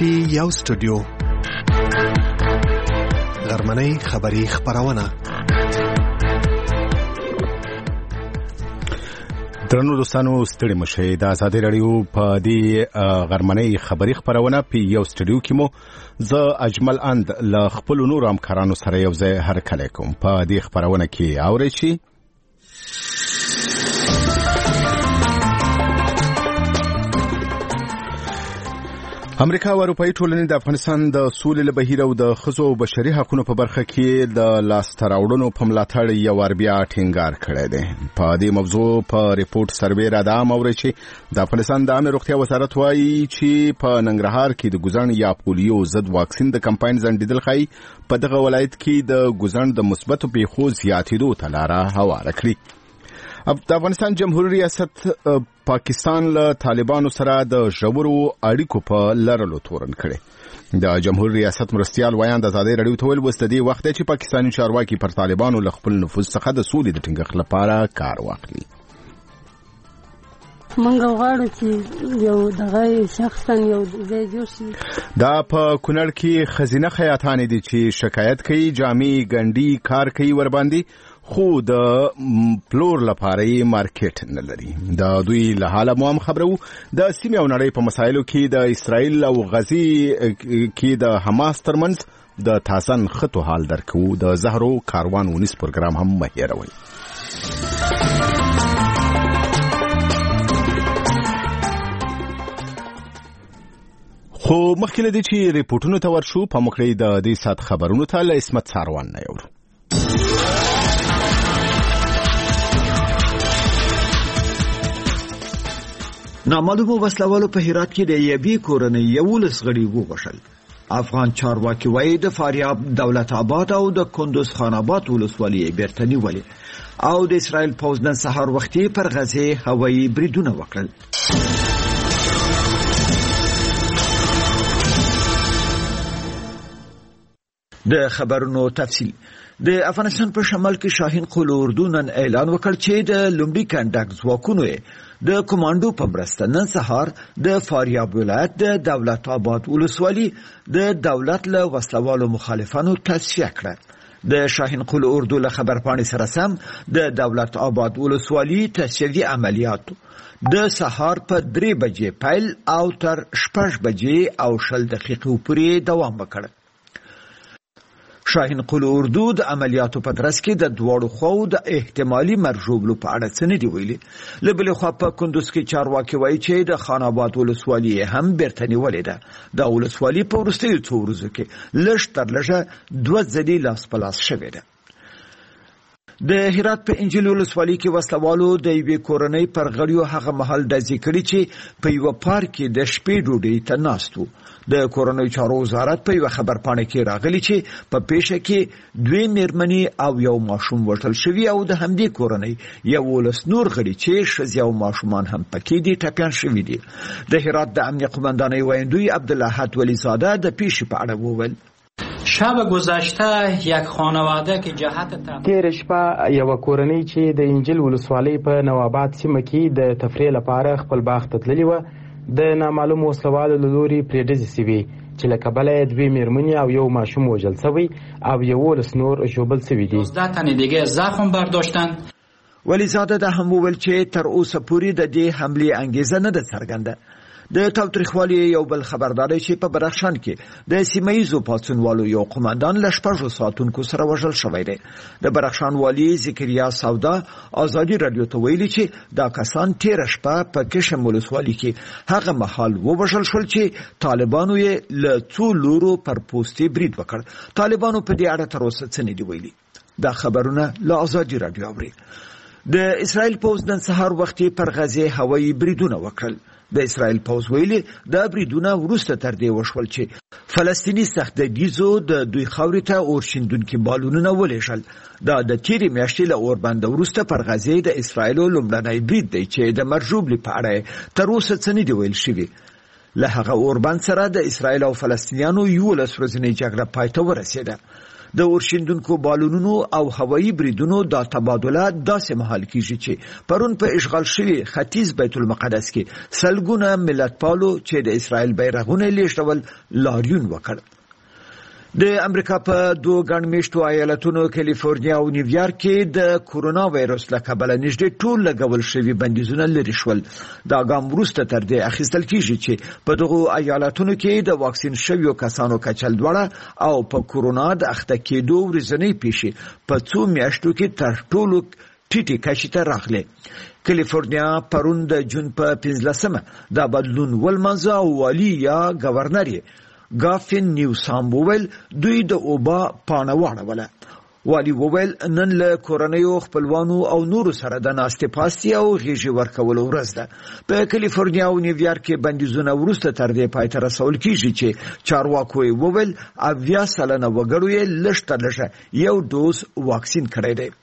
یو سټوډیو غرمنۍ خبری خبرونه. درنو دوستانو ستړي مشه د آزادۍ رادیو په دې غرمنۍ خبری خبرونه په یو سټوډیو کې مو زه اجمل اند ل خپل نور همکارانو سره یو ځای هرکلی کوم. په دې خبرونه کې اورئ شي امریکا او اروپאי ټولنې د افغانستان د سولې له بهیر او د ښځو او بشري حقوقو په برخه کې د لاسته راوړنو په ملاتړ یو ور بیا ټینګار کړی دی. په دې موضوع په ریپورت سروې را ده اورئ چې د افغانستان د عامه روغتیا وزارت وایي چې په ننګرهار کې د ګوزن یا پولیو ضد واکسین د کمپاین ځنډیدل ښایي په دغه ولایت کې د ګوزن د مثبتو پیښو زیاتېدو ته لاره هواره کړي. د افغانستان جمهوریت ریاست پاکستان له طالبانو سره د ژورو اړیکو په لرلو تورن کړي. د جمهوریت ریاست مرستیال وایي د آزادۍ رادیو ته ویل وسته دی وخت چې پاکستاني چارواکي پر طالبانو له خپل نفوذ څخه د سولې د ټینګښت لپاره کار واخلي. منګه غواړو چې یو دغه شخصا یو ځای جوړ شي. دا په کونړ کې خزینه خیاطانې دي چې شکایت کوي جامې ګنډي کار کوي ور باندې خو د پلور لپاره مارکیټ نه لري. د دوی له حاله مو هم خبرو د سیمې او نړۍ په مسایلو کې د اسرائیل او غزې کې د حماس ترمنځ د تازه خطو حال درکو. د زهرو کاروان ونیس پروګرام هم مهیروي. خو مخکې له دې چې ریپورتونو ته ورشو په مخکې د دې سات خبرونو ته له اسمت ساروان نه یو نامعلومو وسلوالو په هرات کې د یبي کورنۍ 11 غړي ووژل. افغان چارواکي وایي د فاریاب دولت آباد او د کندوز خان آباد ولسوالۍ بیرته نیولې او د اسرائیل پوځ نن سهار وختي پر غزې هوایي بریدونه وکړل. د خبرونو تفصیل. د افغانستان په شمال کې شاهین قول اردو نن اعلان وکړ چې د لومړي کنډک ځواکونو د کمانډو په مرسته نن سهار د فاریاب ولایت د دولت آباد ولسوالۍ د دولت له وسلوالو مخالفانو تصفیه کړه. د شاهین قول اردو له خبرپاڼې سره سم د دولت آباد ولسوالۍ تصفیوي عملیات د سهار په 3 بجې پیل او تر 6 بجې او 20 دقیقې پورې دوام وکړ. شاهین قول اردو د عملیاتو په ترڅ کې د دواړو خواو د احتمالي مرجوبلو په اړه څه نه دی ویلي. له بلې خوا په کندوز کې چارواکي وایي چې د خان آباد ولسوالۍ هم بیرته نیولې ده. د ولسوالۍ په وروستیو څو ورځو کې لږ تر لږه 2 ځلې لاس په لاس شوې ده. د هرات په انجیل ولسوالۍ کې وسلوالو د یوې کورنۍ پر غړیو هغه مهال ډزې کړې چې په یو پارک کې د شپې ډوډۍ ته ناست وو. د کورنۍ چارو وزارت په یو خبرپاڼه کې راغلی چې په پیښه کې 2 میرمنې او یو ماشوم وژل شوي او د همدې کورنۍ 11 نور غړي چې ښځې او ماشومان هم پکې دي ټپیان شوي دي. د هرات د امنیه قماندانۍ ویاندوی عبدالاحد ولیزاده د پیښې په اړه وویل: شب گذشته یک خانواده که جهت تیر شپه یو کورنۍ چې د انجیل ولسوالۍ په نواباد سیمه کې د تفریح لپاره خپل باغ ته تللي و د نامعلوم وسلوالو له لوري پرې ډزې شوې چې له کبله 2 میرمنې او یو ماشوم وژل شوی او 11 نور ژوبل شوي دي. 12 تن دیگه زخم برداشتند. ولیزاده د هم وویل چې تر اوسه پورې د دې حملې انګیزه نه ده څرګنده. د تاوتریخوالي یو بل خبرداري چې په بدخشان کې د سیمایزو پاڅونوالو یو قومندان له 6 ساعتونکو سره وژل شوی دی. د بدخشان والی ذکریا سودا آزادي رادیو ته ویلي چې دا کسان تیر شپه په کشم ولسوالۍ کې هغه مهال وژل شول چې طالبانو یې له څو لورو پر پوستي برید وکړ. طالبانو په دې اړه تر اوسه څه نه دی ویلي. دا خبرونه له آزادي رادیو اوري. د اسرائیل پوځ نن سهار وختي پر غزې هوایي بریدونه وکړل. د اسرائیل پوځ ویلي د بریدونه وروسته تر دې وشول چې فلسطینی سختګیزو د دوی خاورې ته اورشیندونکي بالونونه ولېږل. دا د تیرې میاشتې له اوربند وروسته پر غزې د اسرائیل لومړنی برید دی چې د مرجوبلې په اړه تر اوسه څه نه دی ویل شوي. له هغه اوربند سره د اسرائیل او فلسطینیانو 11 ورځنۍ جګړه پای ته ورسېده. د ورشندونکو بالونونو او هوایي بریدونو د تبادله داسې مهال کیږي چې پرون په اشغال شوی ختیځ بیت المقدس کې سلګونه ملتپالو چې د اسرائیل بیرغونه لیږدول لاریون وکړ. د امریکا په دوه ګڼمېشتو ایالتونو کالیفورنیا او نیویارک کې د کورونا وایرس له کبله نږدې ټول لګول شوي بندیزونه لرې شول. دا ګام وروسته تر دې اخیستل کیږي چې په دغو ایالتونو کې د واکسین شویو کسانو کچه لوړه او په کورونا د اخته کېدو ورځنۍ پیښې په څو میاشتو کې تر ټولو ټیټې کچې ته راغلې. کالیفورنیا پرون د جون په 15مه دا بدلون ولمانځه او والي یا گورنر ګافن نیوسام وویل دوی د اوبا پاڼه واړوله. والي وویل نن له کورنیو خپلوانو او نورو سره د ناستې پاستې او غېږې ورکولو ورځ ده. په کالیفورنیا او نیویارک کې بندیزونه وروسته تر دې پای ته رسول کیږي چې چارواکو یې وویل 80% وګړو یې لږ تر لږه یو ډوز واکسین کړی دی.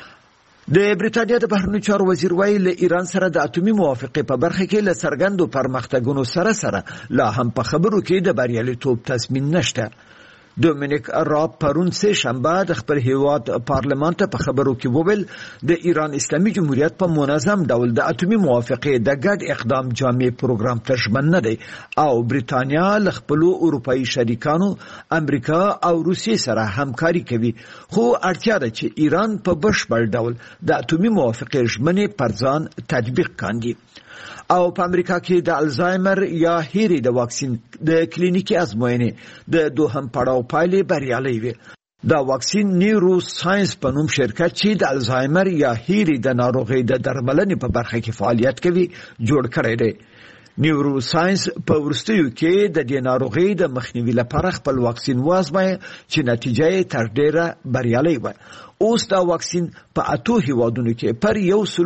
د برېټانیا د بهرنیو چارو وزیر وایي له ایران سره د اټومي موافقې په برخه کې له څرګندو پرمختګونو سره لا هم په خبرو کې د بریالیتوب تضمین نشته. دومینیک راب پرون سه شنبه د خپل هیواد پارلمان ته په خبرو کې وویل د ایران اسلامي جمهوریت په منظم ډول د اټومي موافقې د ګډ اقدام جامع پروګرام ته ژمن نه دی او برېټانیا له خپل اروپایي شریکانو امریکا او روسیې سره همکاري کوي، خو اړتیا ده چې ایران په بشپړ ډول د اټومي موافقې ژمنې پر ځان تطبیق کاندي. او په امریکا کې د الزایمر یا هیري د واکسین د کلینیکي ازموینې د دوهم پړاو پایلې بریالۍ وي. دا واکسین نیورو ساينس په نوم شرکت چې د الزایمر یا هیري د ناروغۍ د درملنې په برخه کې فعالیت کوي جوړ کړی دی. نیورو ساينس په ورستیو کې د دې ناروغۍ د مخنیوي لپاره خپل واکسین وازمایي چې نتیجه یې تر ډیره بریالۍ وه. اوس دا واکسین په 8 هیوادونو کې پر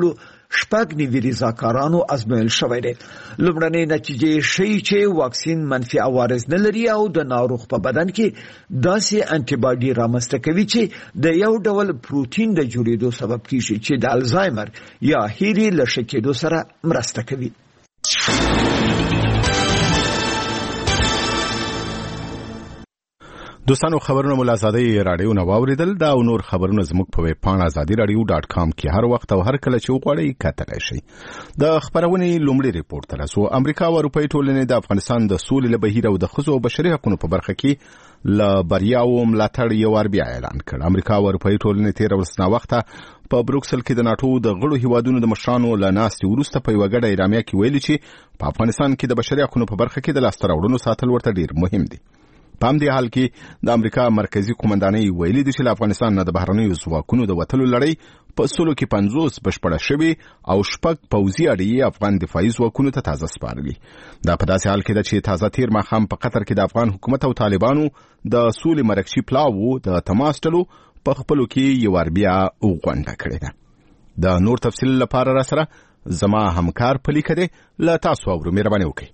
190 ریزاکارانو ازمایل شوی دی. لومړنۍ نتیجې ښیي چې واکسین منفي عوارض نه لري او د ناروغ په بدن کې داسې انټي باډي رامنځته کوي چې د یو ډول پروتین د جوړېدو سبب کیږي چې د الزایمر یا هیري له ښه کېدو سره مرسته کوي. دوستانو خبرونه مو له ازادۍ راډیو نه واوریدل. دا او نور خبرونه زموږ په ویب پاڼه azadiradio.com کې هر وخت او هر کله چې وغواړئ کتلی شئ. د خبرونې لومړی ریپورت ته رسو. امریکا او اروپایي ټولنې د افغانستان د سولې له بهیر او د ښځو او بشري حقوقو په برخه کې له بریاو ملاتړ یو وار بیا اعلان کړ. امریکا او اروپایي ټولنې تېره ورځ ناوخته په بروکسل کې د ناټو د غړو هیوادونو د مشرانو له ناستې وروسته په یوه ګډه اعلامیه کې ویلي چې په افغانستان کې د بشري حقوقو په برخه کې د لاسته راوړنو ساتل ورته ډېر مهم دي. په همدې حال کې د امریکا مرکزی قومندانۍ ویلي دي چې له افغانستان نه د بهرنیو ځواکونو د وتلو لړۍ په سلو کې 50 بشپړه شوې او 6 پوځي اډې افغان دفاعي ځواکونو ته تازه سپارلي. دا په داسې حال کې ده چې تازه تیر ماښام په قطر کې د افغان حکومت او طالبانو د سولې مرکزي پلاوو د تماس ټلو په خپلو کې یو وار بیا غونډه کړې ده. د نور تفصیل لپاره را سره زما همکار پلیکه دی. له تاسو اورو مهرباني وکړئ.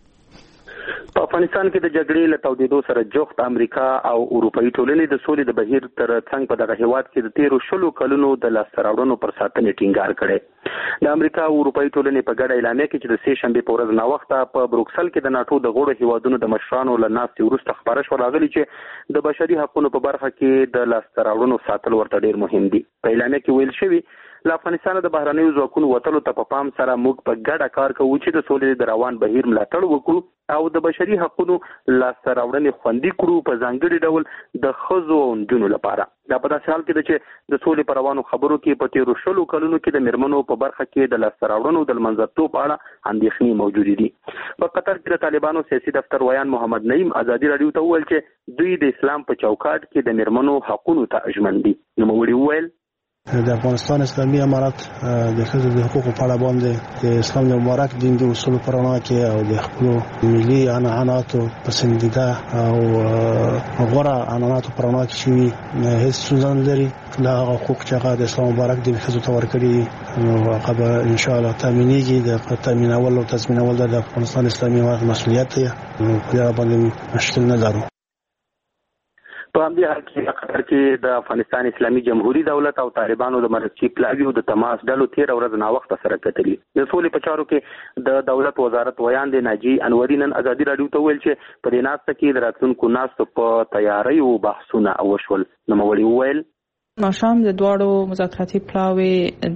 په افغانستان کې د جګړې له تودېدو سره جوخت امریکا او اروپایي ټولنې د سولې د بهیر تر څنګ په دغه هیواد کې د 13 کلونو د لاسته راوړنو پر ساتنې ټینګار کړی. د امریکا او اروپایي ټولنې په ګډه اعلامیه کې چې د سه شنبې په ورځ ناوخته په بروکسل کې د ناټو د غړو هیوادونو د مشرانو له ناستې وروسته خبره شوه راغلي چې د بشري حقوقو په برخه کې د لاسته راوړنو ساتل ورته ډېر مهم دي. په اعلامیه کې ویل شوي له افغانستان د بهرنیو ځواکونو وتلو ته په پام سره موږ په ګډه کار کوو چې د سولې د روان بهیر ملاتړ وکړو او د بشري حقوقو لاسته راوړنې خوندي کړو، په ځانګړي ډول د ښځو او نجونو لپاره. دا په داسې حال کې ده چې د سولې په روانو خبرو کې په 13 کلونو کې د میرمنو په برخه کې د لاسته راوړنو د لمنځه‌توب په اړه اندېښنې موجودې دي. په قطر کې د طالبانو سیاسي دفتر ویان محمد نعیم ازادي راډیو ته وویل چې دوی د اسلام په چوکاټ کې د میرمنو حقوقو ته ژمن دي. نوموړي وویل د افغانستان اسلامي امارت د ښځو د حقوقو په اړه باندې د اسلام د مبارک دین د اصول په رڼا کې او د خپل ملي عنعناتو پسندیده او غوره عنعناتو په رڼا کې شوي هیڅ ستونزه نه لري. ټول هغه حقوق چې هغه د اسلام مبارک دین ښځو ته ورکړي نو هغه به انشاءالله تامینېږي. د تامینول او تضمینول د افغانستان اسلامي امارت مسؤلیت دی. په دې باندې مشکل نه لرو. په همدې حال کې قطر کې د افغانستان اسلامي جمهوریت دولت او طالبانو د مرکزي پلاوی او د تماس ډلو 13 ورځې نا وخت سره کتلي د سولې په چارو کې د دولت وزارت ویان دی ناجی انوري نن ازادي رادیو ته ویل چې په دې ناسته کې د راتلونکو ناستو په تیاری او بحثونه وشول. نوموړي وویل ماښام د دواړو مذاکراتي پلاوی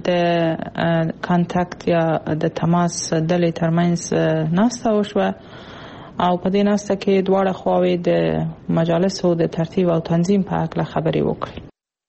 د کانټاکټ یا د تماس ډلې ترمنځ ناسته وشوه او په دې ناسته کې دواړه خواوې د مجالسو د ترتیب او تنظیم په اړه خبرې وکړې.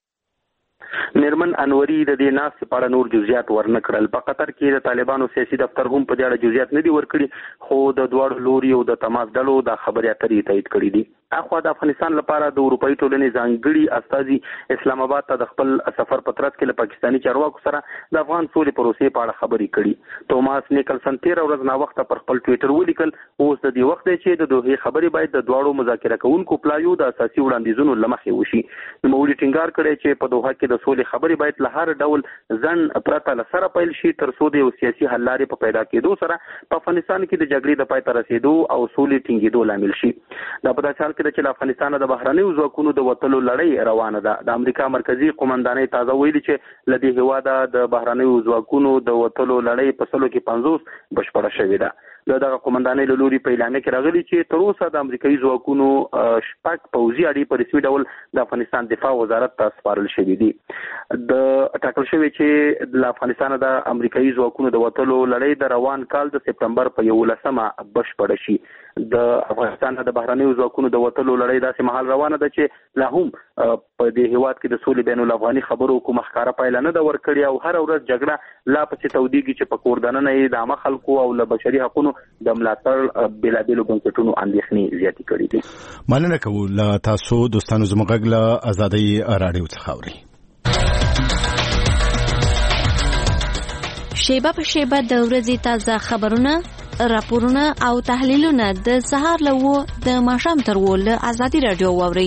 میرمن انوري د دې ناستې په اړه نور جزئیات ورنه کړل. په قطر کې د طالبانو سیاسي دفتر هم په دې اړه جزئیات نه دي ورکړي خو د دواړو لوري او د تماس ډلو د خبرې اترې تایید کړي دي. اخوا د افغانستان لپاره د اروپאי ټولنې ځانګړي استازي اسلام آباد ته د خپل سفر په ترڅ کې له پاکستاني چارواکو سره د افغان سولې پروسې په اړه خبرې کړي. توماس نیکلسن 13 ورځې نا وخت پر خپل ټوئیټر ولیکل اوس د دې وخت چې د دوه خبرې باید د دواړو مذاکره کوونکو پلایو د اساسي وړاندیزونو لمخې وشي. نوموړي ټینګار کړی چې په دوحه کې د سولې خبرې باید له هر ډول ځن پرته له سره پیل شي تر څو د سیاسي حل لارې په پیدا کېدو سره په افغانستان کې د جګړې د پای ته رسیدو او سولې ټینګېدو لامل شي. دا په داسې حال کې چې افغانستان د بهرنیو ځواکونو د وټلو لړۍ روانه ده. د امریکا مرکزی قومندانۍ تازه ویلي چې له دې هواده د بهرنیو ځواکونو د وټلو لړۍ په سلو کې 50 بشپړه شوې ده. دغه قومندانۍ له لوري په اعلان کې راغلي چې تر اوسه د امریکایي ځواکونو شپږ پوځي اډې په رسمي ډول د افغانستان دفاع وزارت ته سپارل شوې دي. د ټاکل شوی چې د افغانستان د امریکایي ځواکونو د وټلو لړۍ د روان کال د سپتمبر په 11مه بشپړه شي. د افغانستان د بهرنیو ځواکونو د وټلو لړۍ داسې مهال روانه ده چې لا هم په دې هیواد کې د سولې بین الافغاني خبرو کوم ښکارا پایله نه ده ورکړې او هر ورځ جګړه لا پسې تودېږي چې په کوردانه یې د عامه خلکو او له بشري حقوقو د ملاتړ بېلابېلو بنسټونو اندېښنې زیاتې کړې دي. مننه کوو له تاسو دوستانو زموږ غږ له ازادۍ راډیو څخه اورئ. شیبه په شیبه د ورځې تازه خبرونه، راپورونه او تحلیلونه د سهار له 9 د ماښام تر 10 له ازادي راډیو واورئ.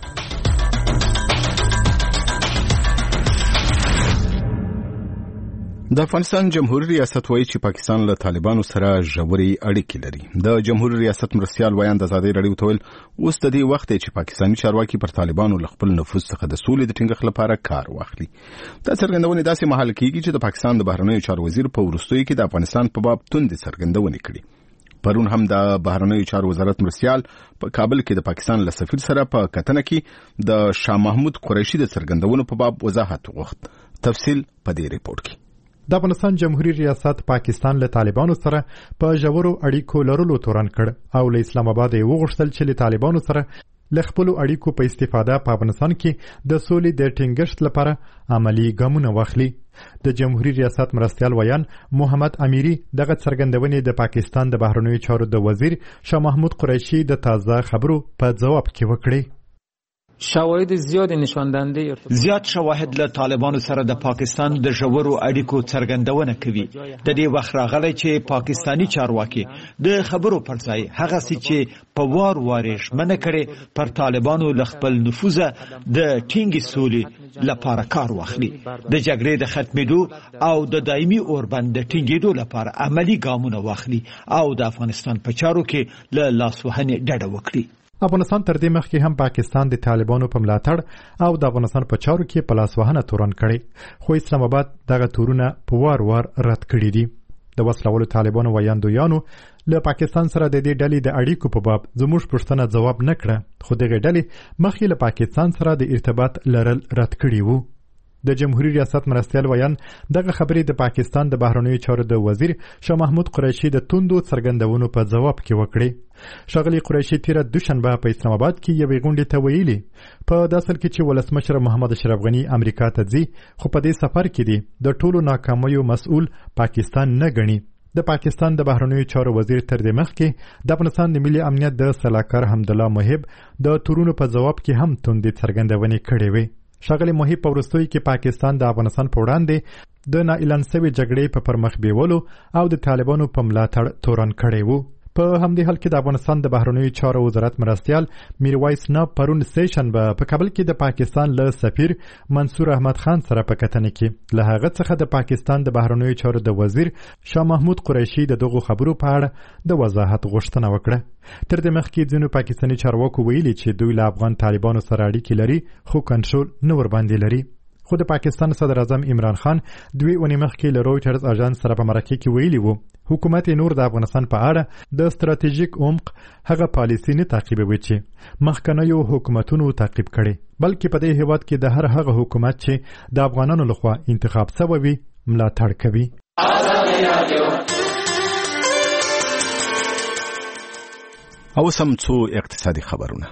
د افغانستان جمهوریت ریاست وایي چې پاکستان له طالبانو سره ژورې اړیکې لري. د جمهوریت ریاست مرستیال ویان د ازادۍ راډیو ته ویل اوس د دې وخت چې پاکستاني چارواکي پر طالبانو له خپل نفوذ څخه د سولې د ټینګښت لپاره کار واخلي. دا څرګندونې داسې مهال کېږي چې د پاکستان د بهرنیو چارو وزیر په وروستیو کې د افغانستان په باب توندې څرګندونې کړي. پرون هم د بهرنیو چارو وزارت مرستیال په کابل کې د پاکستان له سفیر سره په کتنه کې د شاه محمود قریشي د څرګندونو په باب وضاحت وغوښت. تفصیل په دې ریپورت کې. د افغانستان جمهوریت ریاست پاکستان له طالبانو سره په ژورو اړیکو لرلو تورن کړ او له اسلام آباد یې وغوښتل چې له طالبانو سره له خپلو اړیکو په استفاده په افغانستان کې د سولې د ټینګښت لپاره عملی ګامونه واخلي. د جمهوریت ریاست مرستیال ویان محمد امیری دغه څرګندونې د پاکستان د بهرنیو چارو د وزیر شاه محمود قریشي د تازه خبرو په جواب کې وکړي. شواهد زیاد نشان دهنده زیات شواهد له طالبانو سره د پاکستان د ژورو اړیکو څرګندونه کوي. د دې وخت راغلی چې پاکستانی چارواکي د خبرو پر ځای هغه څه چې په وار ژمنه کړي پر طالبانو له خپل نفوذ د ټینګې سولې لپاره کار واخلي، د جګړې د ختمېدو او د دایمي اوربند د ټینګېدو لپاره عملی ګامونه واخلي او د افغانستان په چارو کې له لاسوهنې ډډه وکړي. افغانستان تر دې مخکې هم پاکستان د طالبانو په ملاتړ او د افغانستان په چارو کې په لاسوهنه تورن کړي، خو اسلام آباد دغه تورونه په وار رد کړي دي. د وسلوالو طالبانو ویاندویانو له پاکستان سره د دې ډلې د اړیکو په باب زموږ پوښتنه ځواب نه کړه، خو دغه ډلې مخکې له پاکستان سره د ارتباط لرل رد کړي وو. د جمهوریت ریاست مرستیال ویان دغه خبرې د پاکستان د بهرنیو چارو د وزیر شاه محمود قریشي د توندو څرګندونو په جواب کې وکړي. ښاغلي قریشي تیره دوشنبه په اسلام آباد کې یوې غونډې ته ویلي په داسې حال کې چې ولسمشر محمد اشرف غني امریکا ته ځي، خو په دې سفر کې دی د ټولو ناکامیو مسؤل پاکستان نه ګڼي. د پاکستان د بهرنیو چارو وزیر تر دې مخکې د افغانستان د ملي امنیت د سلاکار حمدالله محب د تورونو په جواب کې هم توندې څرګندونې کړې وې. ښاغلي محب په وروستیو کې پاکستان د افغانستان په وړاندې د نااعلان شوې جګړې په پرمخ بیولو او د طالبانو په ملاتړ تورن کړی وو. په همدې حال کې د افغانستان د بهرنیو چارو وزارت مرستیال میرویس ناب پرون سېشنبه په کابل کې د پاکستان له سفیر منصور احمد خان سره په کتنه کې له هغه څخه د پاکستان د بهرنیو چارو د وزیر شاه محمود قریشي د دغو خبرو په اړه د وضاحت غوښتنه وکړه. تر دې مخکې ځینو پاکستاني چارواکو ویلي چې دوی له افغان طالبانو سره اړیکې لري خو کنټرول نه ورباندې لري. خو د پاکستان صدر اعظم عمران خان 2 اونۍ مخکې له رویټرز اژانس سره په مرکه کې ویلي وو حکومت نور د افغانستان په اړه د ستراتیژیک عمق هغه پالیسي نه تعقیبوي چې مخکنیو حکومتونو تعقیب کړي، بلکې په دې هیواد کې د هر هغه حکومت چې د افغانانو لخوا انتخاب شوی وي ملاتړ کوي. او سم څو اقتصادي خبرونه.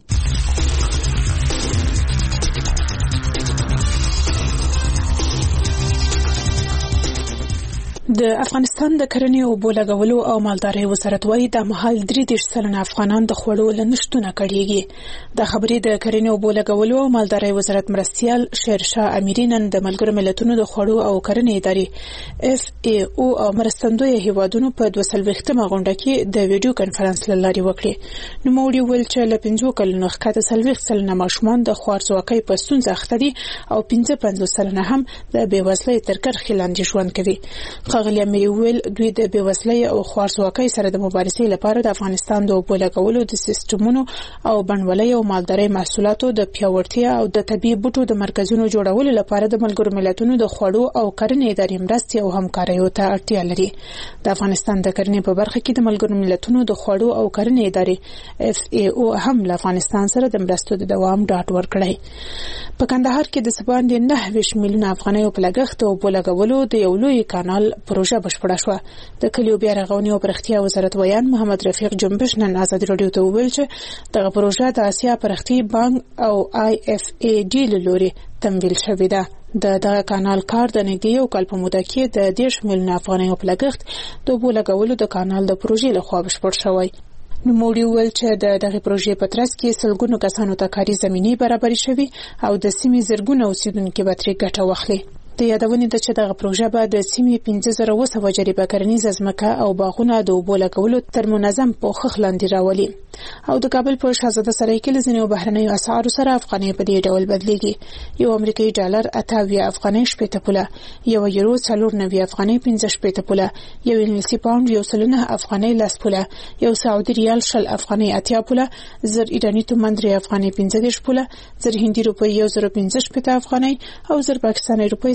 د افغانستان د کرنې او اوبو لګولو او مالدارۍ وزارت وایي د مهال 33% افغانان د خوړو له نشټونه کړيږي. د خبرې د کرنې او اوبو لګولو او مالدارۍ وزارت مرستیال شیرشاه اميري نن د ملګرو ملتونو د خوړو او کرنې ادارې FAO او مرستندوی هیوادونو په 240مه غونډه کې د ویډیو کانفرنس له لارې وکړه. نو موږ ویل چې له 50 کلونو ښکته 40 سلنه ماشومان د خوارځواکۍ په ستونزه اخته دي او 55 سلنه هم د بېوزلۍ تر کرښې لاندې ژوند کوي. ښاغلي اميري ویل دوی د بېوزلۍ او خوارځواکۍ سره د مبارزې لپاره د افغانستان د اوبو لګولو د سیستمونو او بڼوالۍ او مالدارۍ محصولاتو د پیاوړتیا او د طبي بوټو د مرکزونو جوړولو لپاره د ملګرو ملتونو د خوړو او کرنې ادارې مرستې او همکاریو ته اړتیا لري. د افغانستان د کرنې په برخه کې د ملګرو ملتونو د خوړو او کرنې ادارې FAO هم له افغانستان سره د مرستو د دوام ډاډ ورکړی. په کندهار کې د سباندې 9 میلیونه افغانۍ په لګښت او اوبو لګولو د یو لوی کانال پروژه بشپړه شوه. د کلیو بیا رغونې او پراختیا وزارت ویان محمد رفیق جنبش نن آزادي رادیو ته وویل چې دغه پروژه د آسیا پراختیا بانک او IFAD له لوري تمویل شوې ده. دغه کانال کار د نږدې یو کال په موده کې د 10 میلیونه افغانۍ په لګښت د اوبو لګولو د کانال د پروژې لخوا بشپړ شوی. نو موږ ویل چې دغه پروژې په ترڅ کې سلګونو کسانو ته کاري زمینې برابرې شوي او د سیمې زرګونه اوسیدونکو به ترې ګټه واخلي. د یادونې د چې دغه پروژه به د سیمې 15,000 جریبه کرنیزه ځمکه او باغونه د اوبو لګولو تر منظم پوښښ لاندې راولي. او د کابل په شاهزاده سرای کې لزنیو بهرنیو اسعارو سره افغانۍ په دې ډول بدلیږي. یو امریکایي ډالر 28 افغانۍ 80 پوله، یو یورو 94 افغانۍ 15 پوله، یو انګلیسي پاوند 109 افغانۍ 10 پوله، یو سعودي ریال 10 افغانۍ 80 پوله، زر ایرانی تومان 3 افغانۍ 15 پوله، زر هندي روپۍ 1.15 افغانۍ او زر پاکستاني روپۍ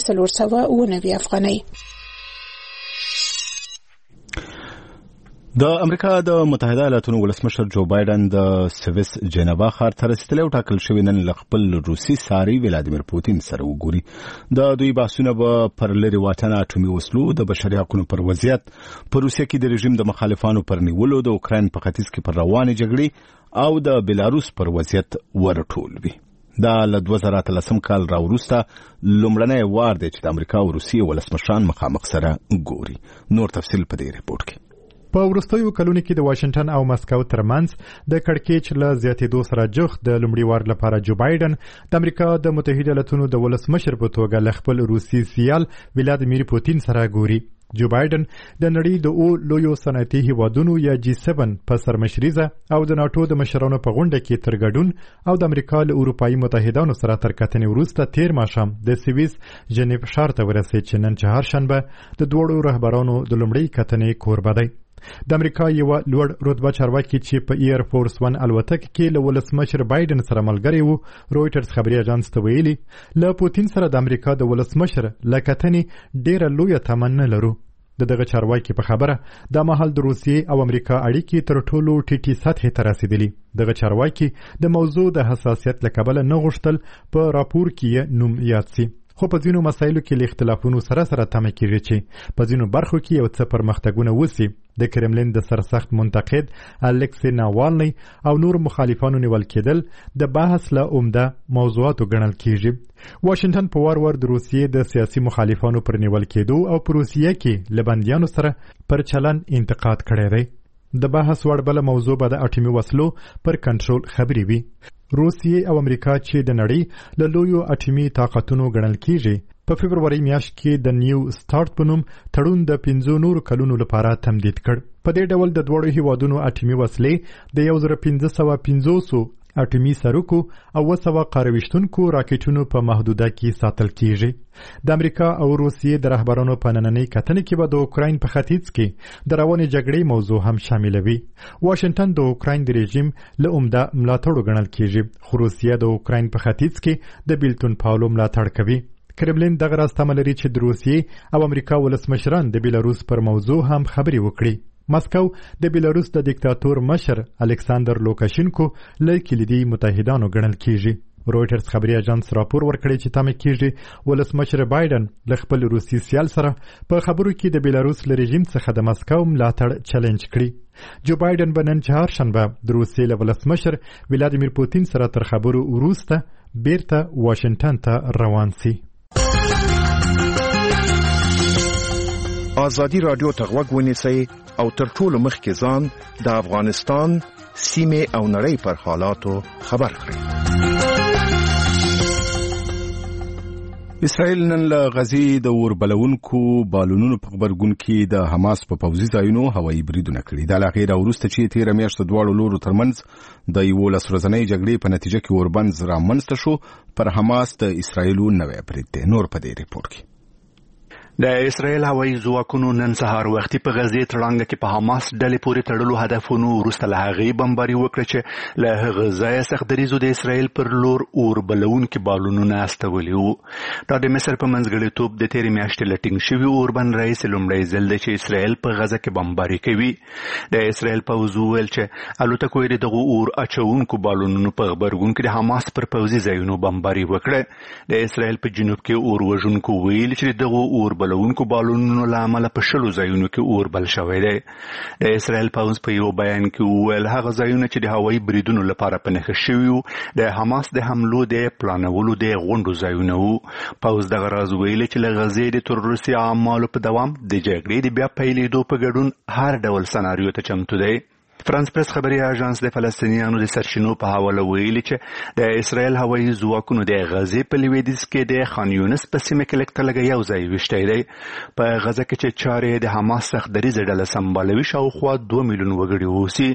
490 افغانۍ. د امریکا د متحده ایالاتونو ولسمشر جو بایدن د سویس جنیوا ښار ته رسیدلی او ټاکل شوی نن له خپل روسي ساري ولادیمیر پوتین سره وګوري. د دوی بحثونه به پر لرې واټن اټومي وسلو، د بشري حقوقو پر وضعیت، په روسیه کې د رژیم د مخالفانو پر نیولو، د اوکراین په ختیځ کې پر روانې جګړې او د بلاروس پر وضعیت ورټولوي. دا له 2013 کال راوروسته لومړنی وار دی چې د امریکا او روسیې ولسمشران مخامخ سره ګوري. نور تفصیل په دې ریپورت کې. په وروستیو کلونو کې د واشنگټن او مسکو ترمنځ د کړکېچ له زیاتېدو سره جوخت د لومړي وار لپاره جو بایدن د امریکا د متحده ایالاتونو د ولسمشر په توګه له خپل روسي سیال ولادیمیر پوتین سره ګوري. جو بایدن د نړۍ د لویو صنعتي هیوادونو یا G7 په سرمشریزه او د ناتو د مشرانو په غونډه کې تر ګډون او د امریکا له اروپایي متحدانو سره تر کتنې وروسته تیر ماښام د سویس جنیو ښار ته ورسېد چې نن چهارشنبه د دوړو رهبرانو د لومړۍ کتنې کوربه دی. د امریکا یو لوړ رتبه چارواکي چې په ایر فورس 1 الوتکه کې له ولسمشر بایدن سره ملګری وو رویټرز خبري اژانس ته ویلي له پوتین سره د امریکا د ولسمشر لکتنې ډیره لویه تمنا لرو. دغه چارواکي په خبره د مهال د روسیې او امریکا اړیکې تر ټولو ټیټي سطحې ته رسیدلي. دغه چارواکي د موضوع د حساسیت له کبله نه غوښتل په راپور کې نوم یاد شي. خو په ځینو مسایلو کې له اختلافونو سره تمه کېږي چې په ځینو برخو کې یو څه پرمختګونه وسي. د کرملین د سرسخت منتقد الکسی ناوالنی او نور مخالفانو نیول کېدل د بحث له عمده موضوعاتو ګڼل کېږي. واشنگټن په وار وار د روسیې د سیاسي مخالفانو پر نیول کېدو او په روسیه کې له بندیانو سره پر چلن انتقاد کړی دی. د بحث وړ بله موضوع به د اټومي وسلو پر کنټرول خبرې وي. روسیې او امریکا چې د نړۍ له لویو اټومي طاقتونو ګڼل کیږي په فبروري میاشت کې د نیو سٹارټ په نوم تړون د 15 نورو کلونو لپاره تمدید کړ. په دې ډول د دوړو هیوادونو اټومي وسلې د 1550 اټومي سرکو او 200 قارویشتونکو راکټونو په محدوده کې ساتل کیږي. د امریکا او روسیې د رهبرانو په نننۍ کتنې کې به د اوکراین په ختیځ کې د روانې جګړې موضوع هم شاملوي. واشنگټن د اوکراین د رژیم له عمده ملاتړو ګڼل کیږي، خو روسیه د اوکراین په ختیځ کې د بیلتون پاولو ملاتړ کوي. کرملین دغه راز تمه لري چې د روسیې او امریکا ولسمشران د بیلاروس پر موضوع هم خبرې وکړي. مسکو د بیلاروس د دیکتاتور مشر الکساندر لوکاشینکو له کلیدي متحدانو ګڼل کیږي. رويټرز خبري اژانس راپور ورکړی چې تمه کیږي ولسمشر بایدن له خپل روسي سیال سره په خبرو کې د بیلاروس له رژیم څخه د مسکو ملاتړ چیلنج کړي. جو بایدن به نن چهارشنبه د روسیې له ولسمشر ولادیمیر پوتین سره تر خبرو وروسته بیرته واشنگټن ته روان سي. آزادی رادیو ته غوږ ونیسئ او تر ټولو مخکې ځان د افغانستان سیمې او نړۍ پر حالاتو خبر کړئ. اسرائیل نن له غزې د اوربلونکو بالونونو په غبرګون کې د حماس په پوځي ځایونو هوایي بریدونه کړي. دا له هغې وروسته چې تېره میاشت د دواړو لورو ترمنځ د 11 ورځنۍ جګړې په نتیجه کې اوربند رامنځته شو، پر حماس د اسرائیلو نوی برید دی. نور په دې ریپورت کې د اسرائیل هوایي ځواکونو نن سهار وختي په غزې تړانګه کې په حماس ډلې پورې تړلو هدفونو وروسته له هغې بمباري وکړه چې له هغه ځایه سختدریځو د اسرائیل پر لور اور بلونکي بالونونه استولي وو. دا د مصر په منځګړیتوب د تېرې میاشتې له ټینګ شوي اوربند رئیس لومړی ځل دی چې اسرائیل په غزه کې بمباري کوي. د اسرائیل پوځ وویل چې الوتکو یې دغو اور اچونکو بالونونو په غبرګون کې د حماس پر پوځي ځایونو بمباري وکړه. د اسرائیل په جنوب کې اور وژونکو ویل چې دغو اور بلونکو بالونونو له امله په 10 ځایونو کې اور بل شوی دی. د اسرائیل پوځ په یو بیان کې وویل هغه ځایونه چې د هوایي بریدونو لپاره په نښه شوي وو د حماس د حملو د پلانولو د غونډو ځایونه وو. پوځ دغه راز ویلي چې له غزې د تروریستي اعمالو په دوام د جګړې د بیا پیلېدو په ګډون هر ډول سناریو ته چمتو دی. فرانس پریس خبري اژانس د فلسطینیانو د سرچینو په حواله ویلي چې د اسرائیل هوایي ځواکونو د غزې په لویدیځ کې د خان یونس په سیمه کې لږ یو ځای ویشتی دی. په غزه کې چې چارې د حماس سختدریځه ډله سمبالوي شاوخوا 2 میلیون وګړي اوسي.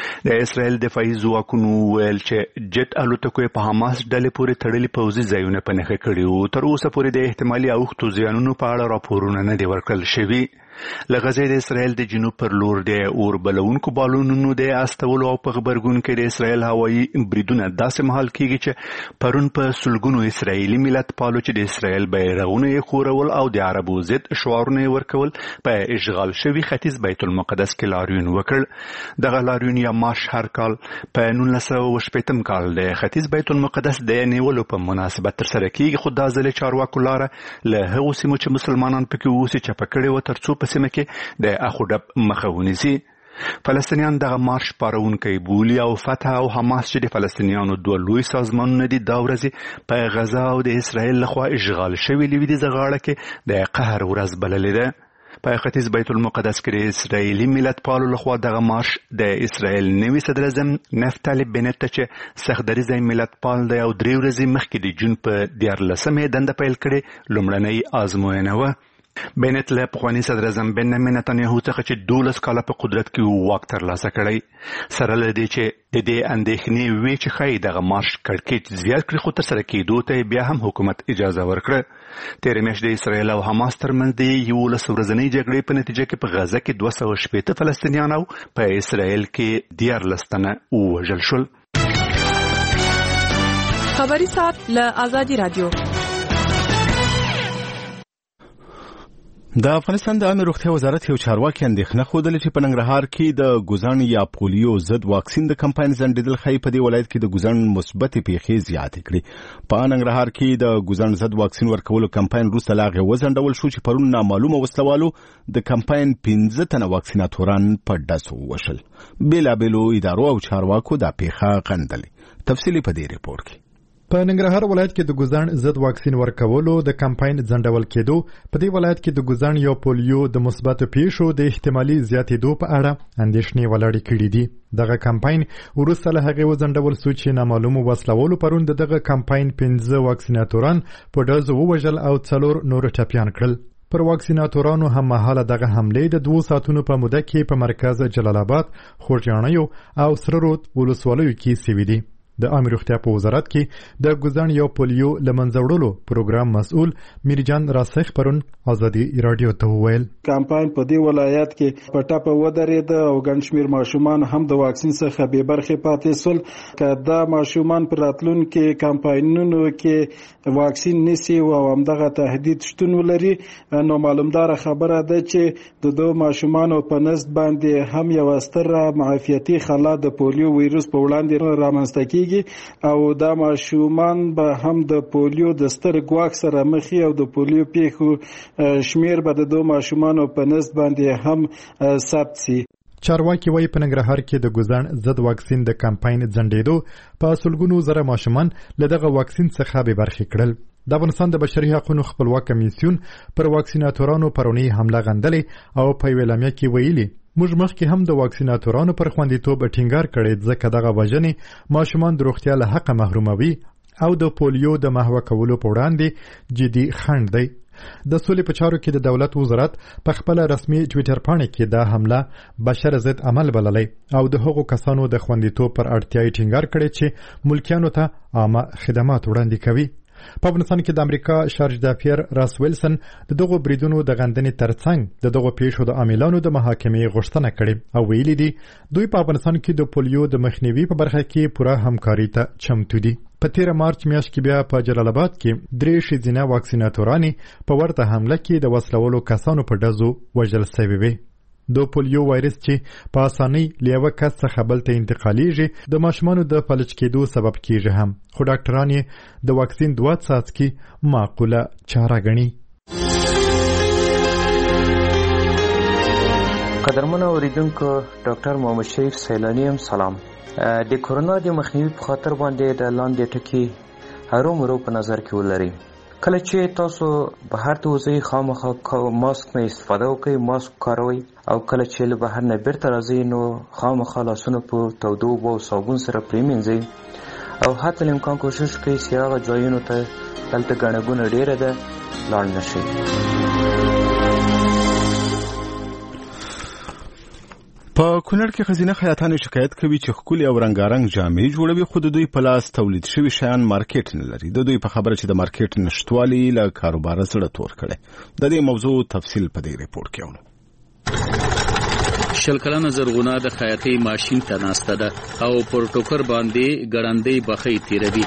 د اسرائیل دفاعي ځواکونو ویل چې جټ الوتکو په حماس ډلې پورې تړلي پوځي ځایونه په نښه کړي وو. تر اوسه پورې د احتمالي اوښتو زیانونو په اړه راپورونه نه دي ورکړل شوي. له غزې د اسرائیل د جنوب پر لور د اور بلونکو بالونونو د استولو او په غبرګون کې د اسرائیل هوایي بریدونه داسې مهال کېږي چې پرون په سلګونو اسرائیلي ملت پالو چې د اسرائیل بیرغونه یې خورول او د عربو ضد شعارونه یې ورکول په اشغال شوي ختیځ بیت المقدس کې لاریون وکړ. دغه لاریون یا مارش هر کال په 1980 کال د ختیځ بیت المقدس د نیولو په مناسبت ترسره کېږي، خو دا ځل چارواکو لاره له هغو سیمو چې مسلمانان پکې اوسي چپه کړې وه ترڅو په سیمه کې د اخوډب مخه ونیسي. فلسطینیان دغه مارش پارونکی بولي او فتح او حماس چې د فلسطینیانو دوه لوی سازمانونه دي دا ورځې په غزه او د اسرائیل لخوا اشغال شوي لویدیځه غاړه کې د قهر ورځ بللې ده. په ختیځ بیت المقدس کې د اسرائیلي ملت پالو لخوا دغه مارش د اسرائیل نوي صدر اعظم نفتالي بنت چې سختدریځه ملت پال دی او 3 ورځې مخکې د جون په 14 دنده پیل کړې لومړنۍ آزموینه وه. بنت له پخواني صدر اعظم بنیامین نتانیاهو څخه چې 12 کاله په قدرت کې واک ترلاسه کړی سره له دې چې د دې اندېښنې وی چې ښایي دغه مارش کړکېچ زیات کړي، خو ترسره کېدو ته بیا هم حکومت اجازه ورکړه. تېره میاشت د اسرائیل او حماس ترمنځ د 11 ورځنۍ جګړې په نتیجه کې په غزه کې 280 فلسطینیان او په اسرائیل کې 14 تنه ووژل شول. خبري ساعت له آزادي رادیو. د افغانستان د عامه روغتیا وزارت یو چارواکي اندېښنه ښودلې چې په ننګرهار کې د ګوزڼ یا پولیو ضد واکسین د کمپاین ځنډېدل ښایي په دې ولایت کې د ګوزڼ مثبتې پیښې زیاتې کړي. په ننګرهار کې د ګوزڼ ضد واکسین ورکولو کمپاین وروسته له هغې وځنډول شو چې پرون نامعلومه وسلوالو د کمپاین 15 تنه واکسیناتوران په ډزو ووژل. بېلابېلو ادارو او چارواکو دا پیښه غندلې. تفصیلي په دې ریپورټ کې په ننګرهار ولایت کې د ګوزڼ ضد واکسین ورکولو د کمپاین ځنډول کېدو په دې ولایت کې د ګوزڼ یا پولیو د مثبت پیښو د احتمالي زیاتېدو په اړه اندېښنې ولاړې کړې دي. دغه کمپاین وروسته له هغې وځنډول سو چې نامعلومو وسلوالو پرون دغه کمپاین 15 واکسیناتوران په ډزو ووژل او 4 نور ټپیان کړل. پر واکسیناتورانو هم مهاله دغه حملې د 2 ساعتونو په موده کې په مرکز جلال آباد، خوږیاڼیو او سره رود ولسوالیو کې سوي دي. د عامه روغتیا په وزارت کې د ګوزڼ یا پولیو له منځه وړلو پروګرام مسؤل میرجان راسخ پرون ازادي رادیو ته وویل کمپاین په دې ولایت کې په ټاپه ودرېده او ګڼ شمېر ماشومان هم د واکسین څخه بې برخې پاتې سول. که دا ماشومان په راتلونکي کمپاینونو کې واکسین نیسي او همدغه تهدید شتون ولري نو معلومداره خبره ده چې د دوه ماشومانو په نسبت باندې هم یو ستره معافیتي خلا د پولیو ویروس په وړاندې رامنځته کیږي او دا ماشومان به هم د پولیو د ستر ګواښ سره مخ او د پولیو پیښو شمیر به د دوه ماشومانو په نسبت باندې هم ثبت شي. چارواکي وایي په ننګرهار کې د ګوزڼ ضد واکسین د کمپاین ځنډېدو په سلګونو زره ماشومان له دغه واکسین څخه بې برخې کړل. د افغانستان د بشري حقوقو خپلواک کمیسیون پر واکسیناتورانو پرونی حمله غندلې او په ویلامیا کې ویلي موږ مخکې هم د واکسیناتورانو پر خوندیتوب ټینګار کړی ځکه دغه وژنې ماشومان د روغتیا له حقه محروموي او د پولیو د محوه کولو په وړاندې جدي خنډ دی. د سولې په چارو کې د دولت وزارت په خپل رسمي ټویټر پاڼه کې دا حمله بشر ضد عمل بللی او د هغو کسانو د خوندیتوب پر اړتیا ټینګار کړی چې ملکیانو ته عامه خدمات وړاندې کوي. په افغانستان کې د امریکا شارج دافیر راس ویلسن د دغو بریدونو د غندنې ترڅنګ د دغو پیښو د عاملانو د محاکمې غوښتنه کړې او ویلي دي دوی په افغانستان کې د پولیو د مخنیوي په برخه کې پوره همکاري ته چمتو دي. په 13 مارچ میاشت کې بیا په جلال آباد کې 3 ښځینه واکسیناتورانې په ورته حمله کې د وسلوالو کسانو په ډزو وژل شوې وې. د پولیو وایرس چې په اسانۍ له یو کس څخه بل ته انتقالیږي د ماشومانو د فلج کېدو سبب کیږي هم خو ډاکټران یې د واکسین 2 څاڅکي معقوله چاره ګڼي. قدرمنو اوریدونکو ډاکټر محمد شریف سیلانی هم سلام. د کورونا د مخنیوي په خاطر باندې د لاندې ټکي هرومرو په نظر کې ولرئ. کله چې تاسو بهر ته وځئ خامخا ماسک نه استفاده وکړئ، ماسک کاروئ او کله چې له بهر نه بیرته راځئ نو خامخا لاسونه په تودو اوبو او صابون سره پرېمینځئ او حتی امکان کوشش وکړئ چې هغه ځایونو ته دلته ګڼه ګوڼه ډېره ده لاړ نه شئ. په کونړ کې ښځینه خیاطانې شکایت کوي چې ښکلي او رنګارنګ جامې جوړوي خو د دوی په لاس تولید شوي شیان مارکیټ نه لري. د دوی په خبره چې د مارکیټ نشتوالي له کاروباره زړه تور کړي. د دې موضوع تفصیل په دې ریپورت کې اورو. 20 کلنه زرغونه د خیاطۍ ماشین ته ناسته ده او پر ټوکر باندې ګړندۍ بخۍ تیروي.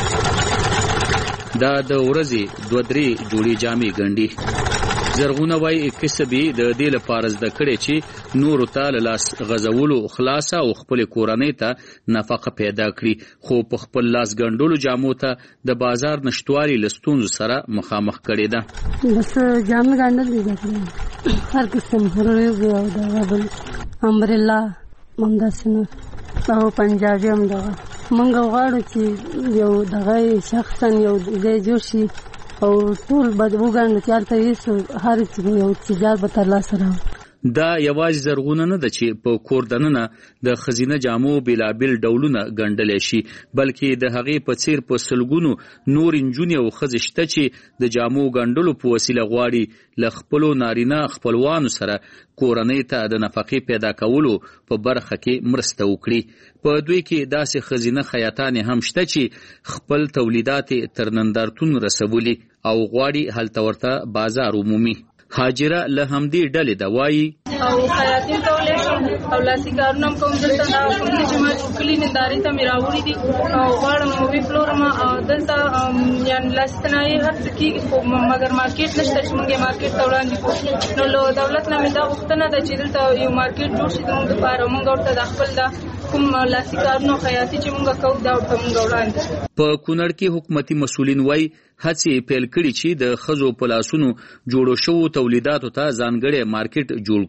دا د ورځې 2-3 جوړې جامې ګنډي. زرغونه وايي کسبي د دې لپاره زده کړې چې نور ته لاس غزولو خلاصه او خپل کورنۍ ته نفقه پیدا کړي خو په خپل لاس ګنډلو جامو ته د بازار نشټوالي لستونزو سره مخامخ کړي ده. بس جامې ګنډل دي هر قسم هروي او دا بل امبرلا ممداسنه او پنجابي هم دا مونږ غواړو چې یو دغه شخصا یو د جوړ شي او ټول بد وګڼو چې هلته هېڅ هر څه یو تجارت به ترلاسه راوړي. دا یوازې زرغونه نه ده چې په کور دننه د ښځینه جامو بېلابېل ډولونه ګنډلی شي بلکې د هغې په څېر په سلګونو نور نجونې او ښځې شته چې د جامو ګنډلو په وسیله غواړي له خپلو نارینه خپلوانو سره کورنۍ ته د نفقې پیدا کولو په برخه کې مرسته وکړي. په دوی کې داسې ښځینه خیاطانې هم شته چې خپل تولیدات تر نندارتون رسولي او غواړي هلته ورته بازار عمومي. حاجره له همدې ډلې ده وایي او خیاطي کولی شم او لاسي کارونه هم کوم. دلته دا کوم چې ما کلي نندارې ته مې راوړي دي او غواړم وپلورم او دلته یعنې لاسي صنایع هر څه کېږي خو مګر مارکیټ نشته چې موږ یې مارکیټ ته وړاندې کړو. نو له دولت نه مې دا غوښتنه ده چې دلته یو مارکیټ جوړ شي زموږ دپاره موږ ورته د خپل دا کوم لاسي کارونه خیاطي چې موږ کوو دا ورته موږ وړاندې. په کونړ کې حکومتي مسؤلین وایي هڅې پیل کړي چې د ښځو په لاسونو جوړو شوو تولیداتو ته ځانګړی مارکیټ جوړ کړي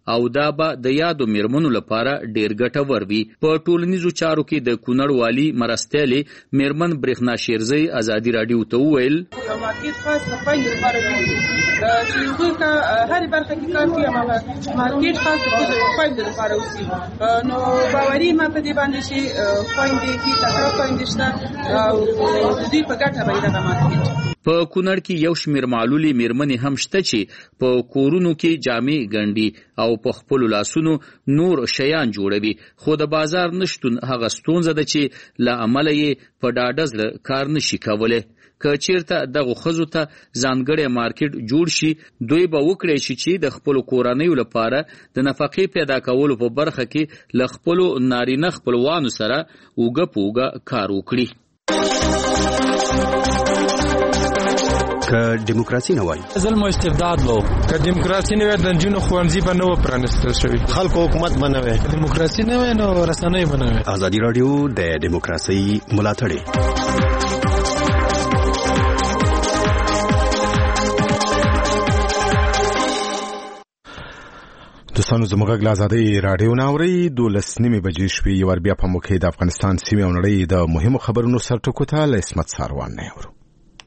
او دا به د یادو میرمنو لپاره ډیر ګټور وي. په ټولنیزو چارو کې د کونړ والی مرستیالې میرمن برېښنا شیرزی ازادي راډیو ته وویل مارکیټ خاص د خویندو لپاره جوړ چې دوی که هرې برخه کې کار کوي هماغه مارکیټ خاص د خویندو لپاره اوسي نو باوري ما په دې باندې چې خویندې کې تکړه خویندې شته او د دوی په ګټه به دغه مارکیټ. په کونړ کې یو شمیر معلولي میرمنې هم شته چې په کورونو کې جامې ګنډي او په خپلو لاسونو نور شیان جوړوي، خو د بازار نشتون هغه ستونزه ده چې له امله یې په ډاډه زړه کار نشي کولی. که چیرته دغه ښځو ته ځانګړی مارکیټ جوړ شي، دوی به وکړی شي چې د خپلو کورنیو لپاره د نفقې پیدا کولو په برخه کې له خپلو نارینه خپلوانو سره اوږه په اوږه کار وکړي. که دیموکراسي نه وای ظلم او استبداد لو که دیموکراسي نه وای د جنونو خوانځي به نه پرانستل شوی، خلکو حکومت بنوي، دیموکراسي نه وای نو رسنۍ بنوي. ازادي رادیو د دیموکراسي ملاتړی. دوستانو زموږ غږ له ازادۍ راډیو نه اورئ. 12:30 بجې شوې. یو بیا په موقع د افغانستان سیمې او نړۍ د مهمو خبرونو سرټکو ته له عصمت ساروان نه اورو.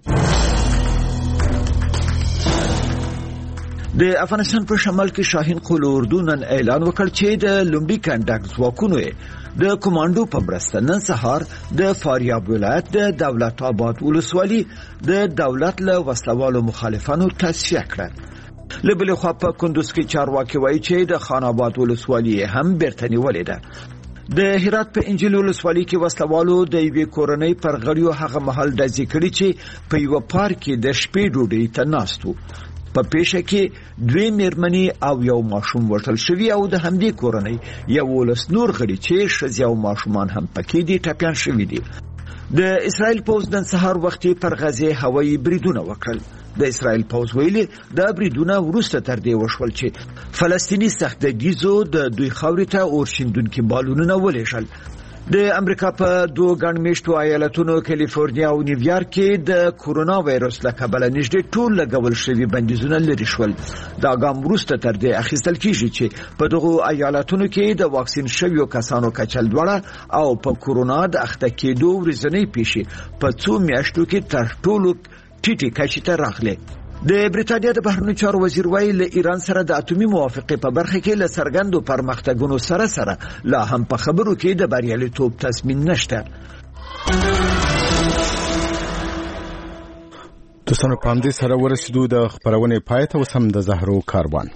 د افغانستان په شمال کې شاهین قول اردو نن اعلان وکړ چې د لومړي کنډک ځواکونو د کمانډو په مرسته نن سهار د فاریاب ولایت د دولت آباد ولسوالي د دولت له وسلوالو مخالفانو تصفیه کړه. له بلې خوا په کندوز کې چارواکي وایي چې د خان آباد ولسوالي هم بیرته نیولې ده. د هرات په انجیل ولسوالي کې وسلوالو د یوې کورنۍ پر غړیو هغه مهال ډزې کړې چې په یو پارک کې د شپې ډوډۍ ته ناست وو. په پیښه کې 2 میرمنې او یو ماشوم وژل شوي او د همدې کورنۍ 11 نور غړي چې ښځې او ماشومان هم پکې دي ټپیان شوي دي. د اسرائیل پوځ نن سهار وختي پر غزه هوایي بریدونه وکړل. د اسرائیل پوځ ویلي د بریدونه وروسته تر دې وشول چې فلسطینی سختګیزو د دوی خاورې ته اورشیندونکي بالونونه ولېږل. د امریکا په 2 ګڼمېشتو ایالتونو کالیفورنیا او نیویارک کې د کورونا وایرس له کبله نږدې ټول لګول شوي بندیزونه لرې شول. دا ګام وروسته تر دې اخیستل کیږي چې په دغو ایالتونو کې د واکسین شویو کسانو کچه لوړه او په کورونا د اخته کېدو ورځنۍ پیښې په 2 میاشتو کې تر ټولو ټیټې کچې ته راغلې. د بریټانیا د بهرنیو چارو وزیر وایي له ایران سره د اټومي موافقې په برخه کې له څرګندو پرمختګونو سره لا هم په خبرو کې د بریالیتوب تضمین نشته. دوستانو په همدې سره ورسېدو د خپرونې پای ته. اوس هم د زهرو کاروان.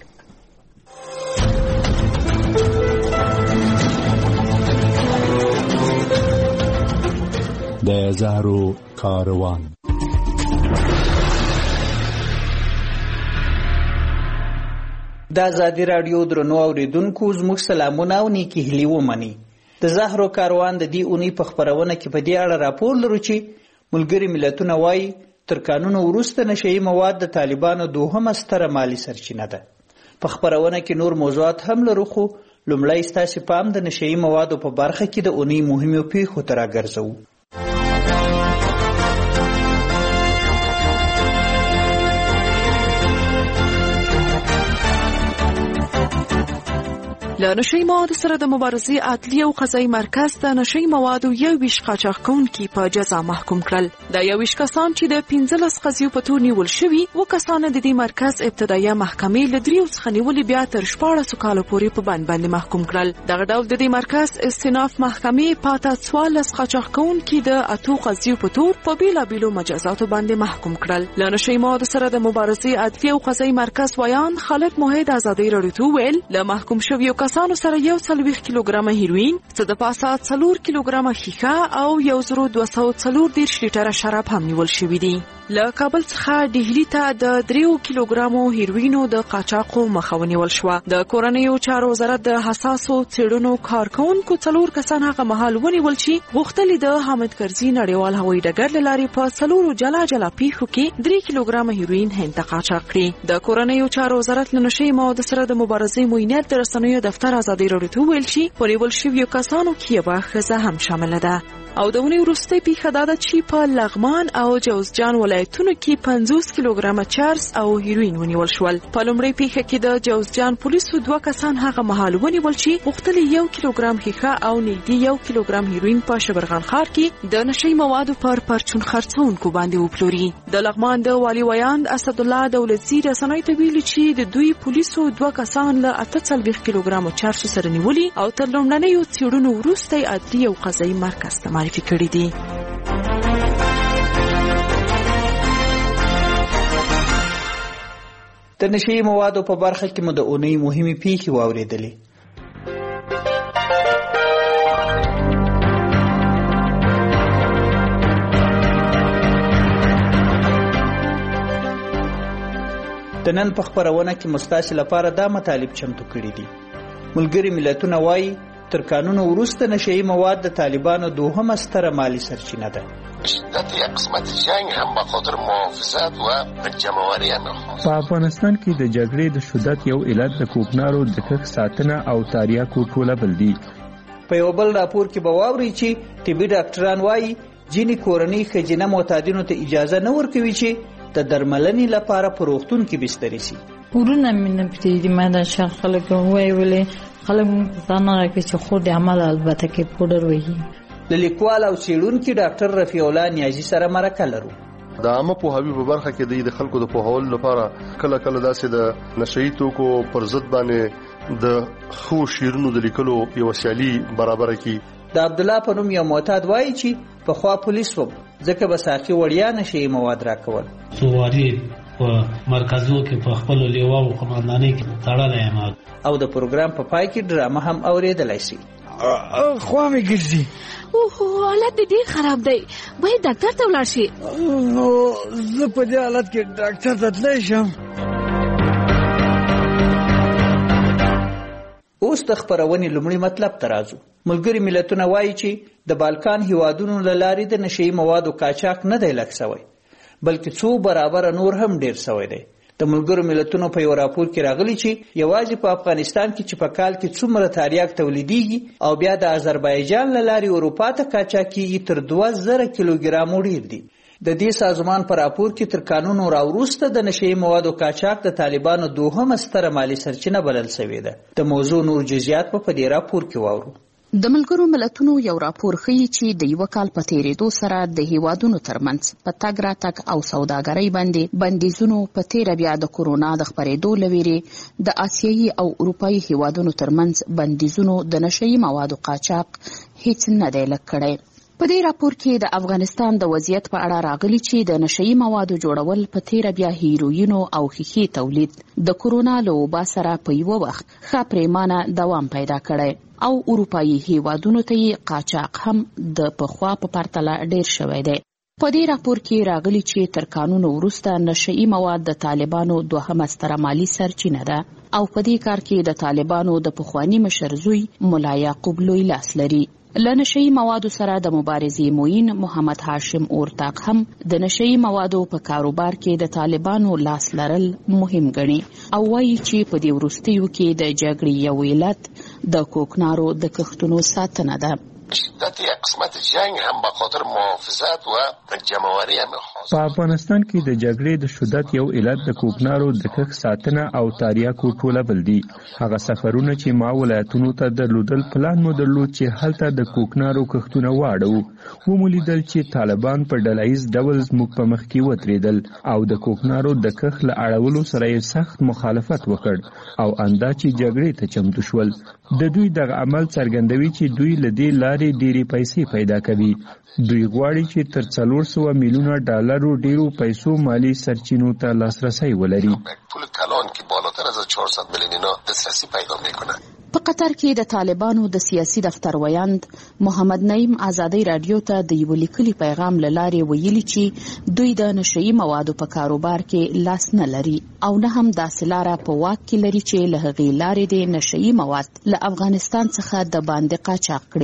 د زهرو کاروان. د ازادي رادیو درنو اوریدونکو زموږ سلامونه او نیکی هیلې ومني. د زهرو کاروان د دې اونۍ په خبرونه کې په دې اړه راپور لرو چې ملګري ملتونه وایي تر قانون وروسته نشئی مواد د طالبانو دوهمه ستره مالی سرچینه ده. په خبرونه کې نور موضوعات هم لرو، خو لومړی ستاسو پام د نشئی موادو په برخه کې د اونۍ مهمو پیښو ته راګرځوو. له نشئی موادو سره د مبارزې عدلیه او قضایي مرکز د نشئی موادو 21 قاچاقونکي په جزا محکوم کړل. دا 21 کسان چې د 15 قضیو په تور نیول شوي و کسان د دې مرکز ابتدایي محکمې له 3 څخه نیولې بیا تر 14 کالو پورې په بند باندې محکوم کړل. دغه ډول د دې مرکز استیناف محکمې پاته 14 قاچاقونکي د 8 قضیو په تور په بیلابیلو مجازاتو باندې محکوم کړل. له نشئی موادو سره د مبارزې عدلیه او قضایي مرکز ویان خالد موحد ازادي راډیو ته ویل له محکوم شویو کسانو سره 140 کیلوګرامه هیروین، څه د پاسه 4 کیلوګرامه ښیښه او 1240 لیټره شراب هم نیول شوي دي. له کابل څخه ډهلی ته د 3 کیلوګرامو هیروینو د قاچاقو مخه ونیول شوه. د کورنیو چارو وزارت د حساسو څېړنو کارکونکو 4 کسان هغه مهال ونیول چې غوښتل د حامد کرزي نړیوال هوایي ډګر له لارې په 4 جلا جلا پیښو کې 3 کیلوګرامه هیروین هند ته قاچاق کړي. د کورنیو چارو وزارت له نشئی موادو سره د مبارزې معینات د رسنیو دفتر ازادي راډیو ته ویل چې په نیول شویو کسانو کې یوه ښځه هم شامله ده. او د ونې وروستۍ پیښه دا ده چې په لغمان او جوزجان ولایتونو کې 50 کیلوګرامه چارس او هیروین ونیول شول. په لومړۍ پیښه کې د جوزجان پولیسو 2 کسان هغه مهال ونیول چې غوښتل 1 کیلوګرام ښیښه او نږدې 1 کیلوګرام هیروین په شبرغان ښار کې د نشي موادو پر پرچون خرڅونکو باندې وپلوري. د لغمان د والي ویاند اسدالله دولتزي رسنیو ته ویلي چې د دوی پولیسو 2 کسان له 48 کیلوګرامو چارسو سره نیولي او تر لومړنیو څېړنو وروسته عدلي او قضایي مرکز ته معرفي کړي دي. د نشي موادو په برخه کې مو د اونۍ مهمې پیښې واورېدلې. د نن په خبرونه کې مستاسي لپاره دا مطالب چمتو کړي دي. ملګري ملتونه وایي تر قانون وروسته نشئی مواد د طالبانو دوهمه ستره مالی سرچینه ده. شدت یک قسمت جنگ هم به خاطر محافظت و جمعواری هم خواست. په افغانستان کې د جګړې د شدت یو علت د کوکنارو د کښت ساتنه او تاریاکو ټولول دي. په یو بل راپور کې به واورئ چې طبي ډاکټران وایي ځینې کورنۍ ښځینه معتادینو ته اجازه نه ورکوي چې د درملنې لپاره په روغتون کې بسترې شي. ورونه مې نه پټېږي، ما دا شخص خلک وایي خلک ځان راکړي چې خو د عمل البته کې پوډر وایي. د لیکوال او څېړونکي ډاکټر رفیع الله نیازي سره مرکه لرو. د عامه پوهاوي په برخه کې د خلکو د پوهولو لپاره کله کله داسې د نشئی توکو پر ضد باندې د خو شیرونو د لیکلو یو سیالي برابر کی. د عبد الله په نوم یو معتاد وایي چې په خوا پولیس و ځکه به ساقي وړیا نشئی مواد راکول. سواری په مرکزو کې په خپل لیوا او قومندانۍ کې تړلې یم. او د پروګرام په پای کې ډرامه هم اوریدلای شي. خوا مې ګرځي. اوه حالت دې خراب دی، باید ډاکټر ته ولاړ شي. نو زه په دې حالت کې ډاکټر ته تللی شم. اوس د خبرونې لومړی مطلب ته راځو. ملګري ملتونه وایي چې د بالکان هیوادونو له لارې د نشئی موادو قاچاق نه دی لږ سوی، بلکې څو برابره نور هم ډیر سوی دی. د ملګرو ملتونو په یو راپور کې راغلی چې یوازې په افغانستان کې چې په کال کې څومره تریاک تولیدېږي او بیا د آذربایجان له لارې اروپا ته قاچاق کېږي تر 2000 کیلوګرامو ډیر دي. د دې سازمان په راپور کې تر قانون راوروسته د نشئی موادو قاچاق د طالبانو دوهمه ستره مالی سرچینه بلل شوې ده. د موضوع نور جزئیات په دې راپور کې واورو. د ملګرو ملتونو یو راپور ښیي چې د یو کال په تیریدو سره د هیوادونو ترمنځ په تګ راتګ او سوداګرۍ باندې بندیزونو په تیره بیا د کورونا د خپرېدو له ویرې د آسیایي او اروپایي هیوادونو ترمنځ بندیزونو د نشئی موادو قاچاق هیڅ نه دی لږ کړی. په دې راپور کې د افغانستان د وضعیت په اړه راغلي چې د نشئی موادو جوړول په تیره بیا هیروینو او ښیښې تولید د کورونا له وبا سره په یو وخت ښه پریمانه دوام پیدا کړی او اروپایي هیوادونو ته یې قاچاق هم د پخوا په پرتله ډیر شوی دی. په دې راپور کې راغلي چې تر قانون وروسته نشئی مواد د طالبانو دوهمه ستره مالی سرچینه ده او په دې کار کې د طالبانو د پخوانی مشر زوی ملا یعقوب لوی لاس لري. له نشئی موادو سره د مبارزې موین محمد هاشم اورتاق هم د نشئی موادو په کاروبار کې د طالبانو لاس لرل مهم ګڼي او وایي چې په دې وروستیو کې د جګړې یو علت د کوکنارو د کښتونو ساتنه ده. شدت یک قسمت جنگ هم به خاطر محافظت و جمعواری هم خواست. په افغانستان کې د جګړې د شدت یو علت د کوکنارو د کښت ساتنه او تاریاکو ټولول دي. هغه سفرونه چې ما ولایتونو ته درلودل پلان مو درلود چې هلته د کوکنارو کښتونه واړو. ومولیدل چې طالبان په ډلهییز ډول زموږ په مخ کې ودرېدل او د کوکنارو د کښت له اړولو سره یې سخت مخالفت وکړ او اندا چې جګړې ته چمتو شول. د دوی دغه عمل څرګندوي چې دوی له دې لارې ډېرې پیسې پیدا کوي. دوی غواړي چې تر 400 میلیونه ډالرو ډیرو پیسو مالی سرچینو ته لاسرسی ولري. پول کلان که بالاتر از 400 میلیون دسترسی پیدا میکنه. په قطر کې د طالبانو د سیاسي دفتر ویاند محمد نعیم آزادۍ رادیو ته د یو لیکلي پیغام له لارې ویلي چې دوی د نشئی موادو په کاروبار کې لاس نه لري او نه هم داسې لاره په واک کې لري چې له هغې لارې د نشئی مواد له افغانستان څخه د باندې قاچاق کړي.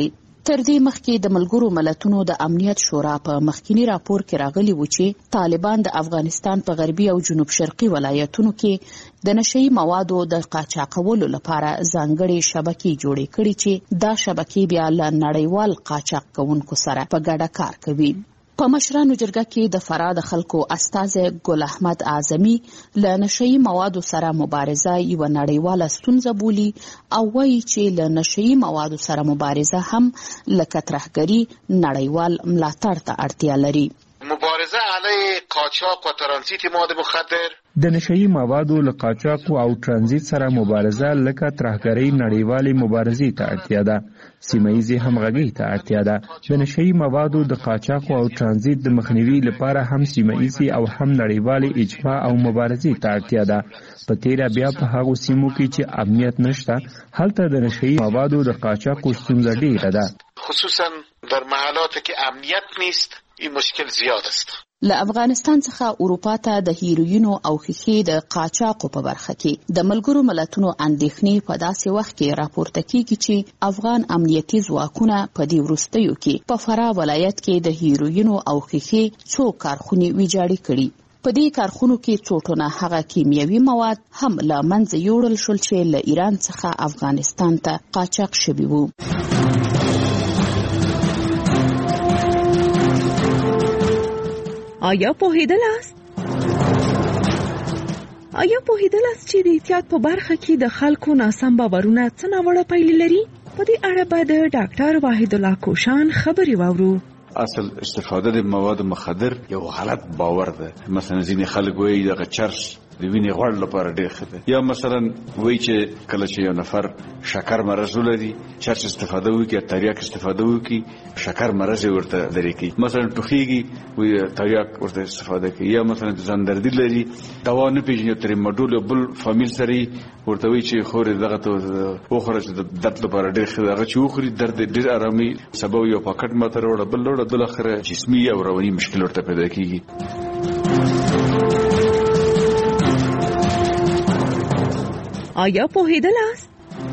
تر دې مخکې د ملګرو ملتونو د امنیت شورا په مخکینی راپور کې راغلی و چې طالبان د افغانستان په غربي او جنوب شرقي ولایتونو کې د نشئی موادو د قاچاقولو لپاره ځانګړې شبکې جوړې کړې چې دا شبکې بیا له نړیوال قاچاق کوونکو سره په ګډه کار کوي. په مشرانو جرګه کې د فراه د خلکو استازی ګل احمد اعظمي له نشئی موادو سره مبارزه یوه نړیواله ستونزه بولي او وایي چې له نشئی موادو سره مبارزه هم لکه ترهګري نړیوال ملاتړ ته اړتیا لري. مبارزه علیه قاچاق و ترانزیت مواد مخدر د نشئی موادو له قاچاق او ترانزیت سره مبارزه لکه ترهګرۍ نړیوالې مبارزې ته اړتیا ده. سیمه‌ییزې همغږۍ ته اړتیا ده. د نشئی موادو د قاچاق او ترانزیت د مخنیوي لپاره هم سیمه‌ییزې او هم نړیوالې اجماع او مبارزې ته اړتیا ده. په تیره بیا په هغو سیمو کې چې امنیت نشته هلته د نشئی موادو د قاچاق ستونزه ډیره ده. خصوصا در محلات که امنیت نیست این مشکل زیاد است. له افغانستان څخه اروپا ته د هیروینو او ښیښې د قاچاقو په برخه کې د ملګرو ملتونو اندېښنې په داسې وخت کې راپورته کیږي چې افغان امنیتي ځواکونه په دې وروستیو کې په فراه ولایت کې د هیروینو او ښیښې څو کارخونې ویجاړې کړي. په دې کارخونو کې څو ټنه هغه کیمیاوي مواد هم له منځه یوړل شول چې له ایران څخه افغانستان ته قاچاق شوي وو. آیا پوهیدلاست چې د احتیاط په برخه کې د خلکو ناسم باورونه څه ناوړه پایلې لري؟ په دې اړه به د ډاکټر واحد الله کوشان خبرې واورو. اصل استفاده د مواد مخدر یو غلط باور ده. مثلا ځینې خلک وایي دغه چرس د وینې غوړ لپاره ډېر ښه ده، یا مثلا وایي چې کله چې یو نفر شکر مرض ولري چرس استفاده وکړي، تریاک استفاده وکړي، شکر مرض ورته لرې کوي. مثلا ټوخیږي وایي تریاک ورته استفاده کوي، یا مثلا ځان دردي لري دوا نه پېژني تریماډول یو بل فامیل سره ورته وایي چې خورې دغه ته وخوره چې د درد لپاره ډېر ښه ده. هغه چې وخوري درد ډېر آرامي سبا یو پاکټ ماته راوړه بل راوړه، بالاخره جسمي او رواني مشکل ورته پیدا کېږي. آیا پوهیدلاست؟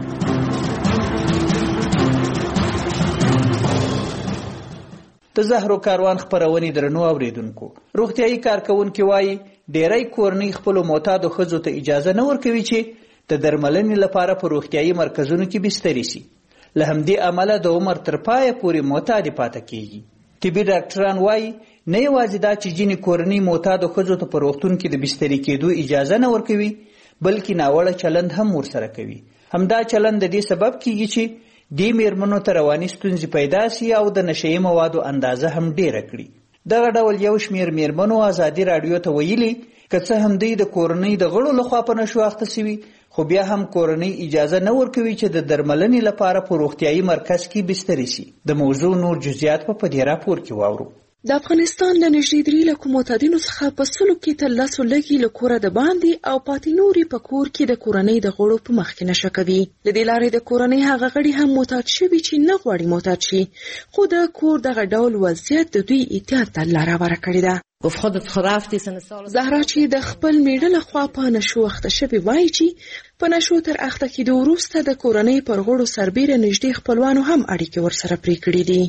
د زهرو کاروان خپرونې درنو اوریدونکو، روغتیايي کارکونکي وایي ډېری کورنۍ خپلو معتادو ښځو ته اجازه نه ورکوي چې د درملنې لپاره په روغتیايي مرکزونو کې بسترې شي. له همدې امله د عمر تر پایه پورې معتادې پاتې کیږي. طبي ډاکټران وایي نه یوازې دا چې ځینې کورنۍ معتادو ښځو ته په روغتون کې د بسترې کېدو اجازه نه ورکوي، بلکې ناوړه چلند هم ورسره کوي. همدا چلند د دې سبب کیږي چې دې میرمنو ته رواني ستونزې پیدا سي او د نشئی موادو اندازه هم ډیره کړي. دغه ډول یو شمیر میرمنو ازادي راډیو ته ویلي که څه هم دوی د کورنۍ د غړو لخوا په نشو اخته سوي، خو بیا هم کورنۍ اجازه نه ورکوي چې د درملنې لپاره په روغتیايي مرکز کې بسترې شي. د موضوع نور جزئیات په دې راپور کې واورو. د افغانستان له نږدې 3 لکو معتادینو څخه په 100 کې تر 10 لږې له کوره د باندې او پاتې نورې په کور کې د کورنۍ د غړو په مخ کې نشه کوي. له دې لارې د کورنۍ هغه غړي هم معتاد شوي چې نه غواړي معتاد شي، خو د کور دغه ډول وضعیت د دوی احتیاط ته لاره هواره کړې ده. زهرا چې د خپل میړه لخوا په نشو اخته شوې وایي چې په نشو تر اخته کېدو وروسته د کورنۍ پر غړو سربیره نږدې خپلوانو هم اړیکې ورسره پرې کړې دي.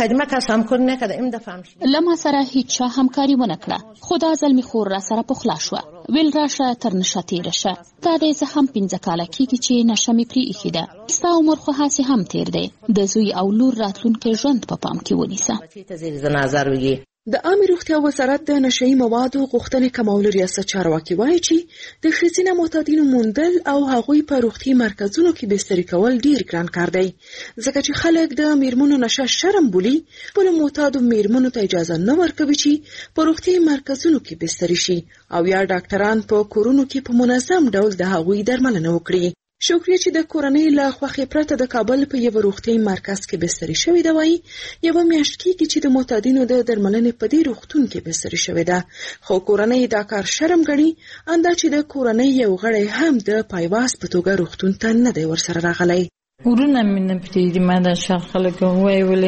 له ما سره هیڅ چا همکاري ونه کړه، خو دا ځل مې خور را سره پخلا شوه. ویل راشه تر نشه تېره شه. دا دی زه هم 15 کاله کېږي چې نشه مې پرې ایښې ده. ستا عمر خو هسې هم تېر دی. د زوی او لور راتلونکی ژوند په پام کې ونیسه. د عامه روغتیا وزارت د نشئی موادو غوښتنې کمولو ریاست چارواکي وایي چې د ښځینه معتادینو موندل او هغوی په روغتیايي مرکزونو کې بسترې کول ډیر ګران کار دی، ځکه چې خلک د میرمنو نشه شرم بولي. خپلو معتادو میرمنو ته اجازه نه ورکوي چې په روغتیايي مرکزونو کې بسترې شي او یا ډاکټران په کورونو کې په منظم ډول د هغوی درملنه وکړي. شکریه چې د کورنۍ له خوښې پرته د کابل په یو روغتیايي مرکز کې بسترې شوې ده. وایي یوه میاشت کېږي چې د معتادینو د درملنې په دې روغتون کې بسترې شوې ده، خو کورنۍ دا کار شرم ګڼي، اندا چې د کورنۍ یو غړی هم د پایواز په توګه روغتون ته نه دی ورسره راغلی. ورونه مې نه پرېږدي. ما دا شاخ خلک وایي ولې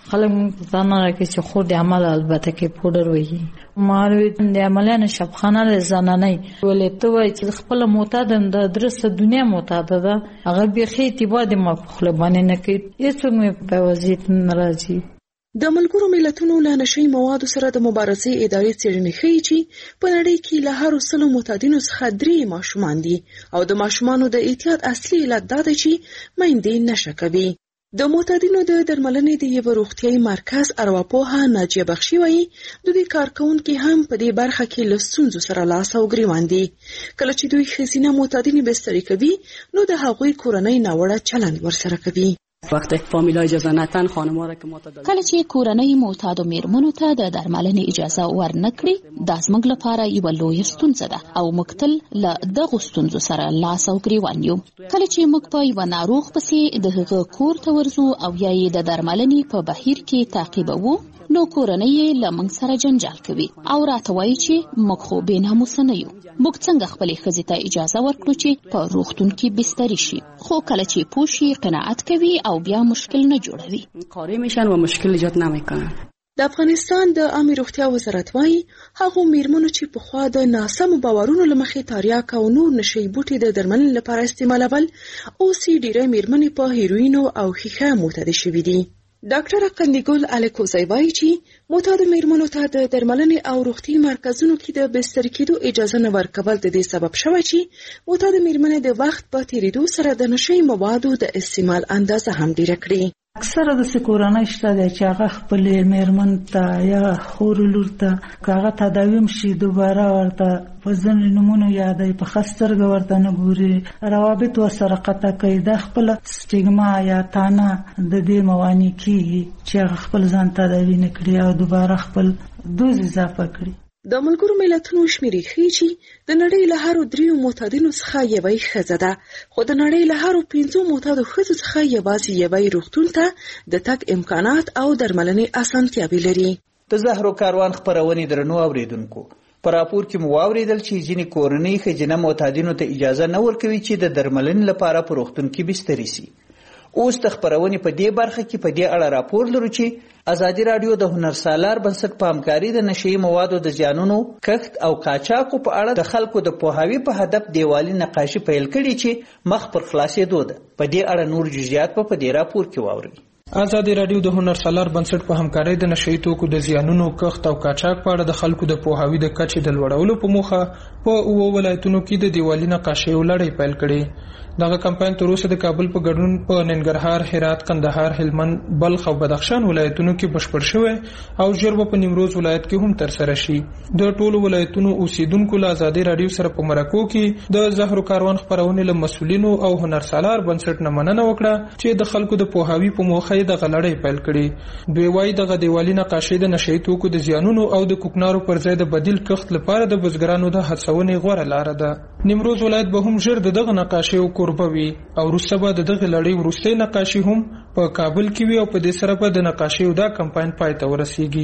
خلک ځان راکې چې خو د عمل البته کې پودر وایي ماروي د عملیان شبخانه زنانه ولې ته وایي چې خپل معتاد د درسته دنیا معتاد ده هغه به اعتبار د مخله باندې نه کوي هیڅ مې په وضعیت ناراضي. د ملګرو ملتونو له نشي موادو سره د مبارزې ادارې څېړنې ښیي چې په نړۍ کې له هر 100 معتادینو څخه 3 ماشومان دي او د ماشومانو د اعتیاد اصلي علت دا دی چې میندې نشه کوي. د معتادینو د درملنې د یو روغتیايي مرکز ارواپوها ناجیه بخشي وایي د دې کارکونکو هم په دې برخه کې له ستونزو سره لاس او ګریوان دي. کله چې دوی ښځینه معتادین بستري کوي نو د هغوی کورنۍ ناوړه چلند ورسره کوي. وقتی فامیلای اجازه نتن خانم‌ها را که معتاد کله چې کورنۍ معتاد میرمنو ته د درملنې اجازه ورنکړي دا زموږ لپاره یو لوی ستونزه ده او موږ تل له دغو ستونزو سره لاس او ګریوان یو. کله چې موږ په یو ناروغ پسې د هغه کور ته ورځو او یا یې د درملنې په بهیر کې تعقیبوو نو کورنۍ یې له موږ سره جنجال کوي او راته وایي چې موږ خو بې ناموسه نه یو. موږ څنګه خپلې ښځې ته اجازه ورکړو چې په روغتون کې بستري شي خو کله چې پوه شي قناعت کوي او بیا مشکل نه جوړوي. قاری میشن و مشکل ایجاد نمیکنن. د افغانستان د عامه روغتیا وزارت وایي هغه میرمنو چې په خوا د ناسم باورونو لمخې تاریاک او نور نشي بوټي د درملنې لپاره استعمالول اوس ډیری میرمنې په هیروین او ښیښه معتاد شوي دي. ډاکټر قندګل الکوزی وایي چې معتاد میرمنو ته د درملنې او روغتي مرکزونو کې د بستر کېدو اجازه نه ورکول د دې سبب شوی چې معتاد میرمنې د وخت په تیریدو سره د نشي موادو د استعمال اندازه هم ډیره کړي. اکثره د کورنۍ شته چې هغه خپل میرمن ته یا خور لور ته هغه تداویم شي دوباره ورته په ځینې نمونه یادې په خسترګ ورته نه ګوري روابط ورسره قطع کوي. د خپل سټیګما یا تانه د دې موانع کیږي چې هغه خپل ځان تداوی نه کړي او دوباره خپل دوز اضافه کړي. د ملګرو ملتونو شمیرې ښیي چې د نړۍ له هر 3 معتادینو څخه یوه ښځه ده خو د نړۍ له هر 5 معتادو ښځو څخه یوازې یوه روغتون ته د تګ امکانات او درملنې اسانتیاوې لري. د زهرو کاروان خپرونې درنو اوریدونکو په راپور کې مو واوریدل چې ځینې کورنۍ ښځینه معتادینو ته اجازه نه ورکوي چې د درملنې لپاره په روغتون کې بستري شي. اوس د خپرونې په دې برخه کې په دې اړه راپور لرو چې ازادي رادیو د هنرسالار بنسټ په همکاري د نشي موادو د زیانونو کښت او قاچاقو په اړه د خلکو د پوهاوي په هدف دیوالي نقاشي پیل کړي چې مخ پر خلاصېدو ده. په دې اړه نور جزئیات په دې راپور کې واورئ. ازادي رادیو د هنرسالار بنسټ په همکاري د نشي توکو د زیانونو کښت او قاچاق په اړه د خلکو د پوهاوي د کچې د لوړولو په موخه په 9 ولایتونو کې د دیوالي نقاشي لړۍ پیل کړي. دغه کمپاین تر اوسه د کابل په ګډون په ننګرهار، هرات، کندهار، هلمند، بلخ او بدخشان ولایتونو کې بشپړ شوی او ژر په نیمروز ولایت کې هم تر سره شي. د ټولو ولایتونو اوسیدونکو له ازادي رادیو سره په مرکو کې د زهرو کاروان خپرونې له مسولینو او هنرسالار بنسټ نه مننه وکړه چې د خلکو د پوهاوي په موخه د غلړې پیل کړي. دوی وايي دغه دیوالي نقاشي د نشي توکو د زیانونو او د کوکنارو پر ځای د بدیل کښت لپاره د بزګرانو د هڅونې غوړه لار ده. نیمروز ولایت به هم ژر دغه نقاشي قربوي او وروسته به دغه لړۍ وروستۍ نقاشي هم په کابل کې وي او په دې سره به د نقاشي دا کمپاین پای ته ورسیږي.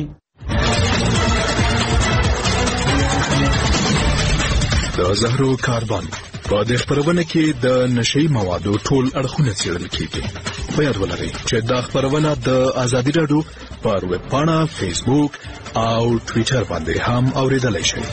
د زهرو کاروان په دې خبرونه کې د نشي موادو ټول اړخونه څېړل کیږي. په یاد ولرئ چې دا خبرونه د ازادي رادیو پر ویب پاڼه، فیسبوک او ټوئیټر باندې هم اوریدلای شئ.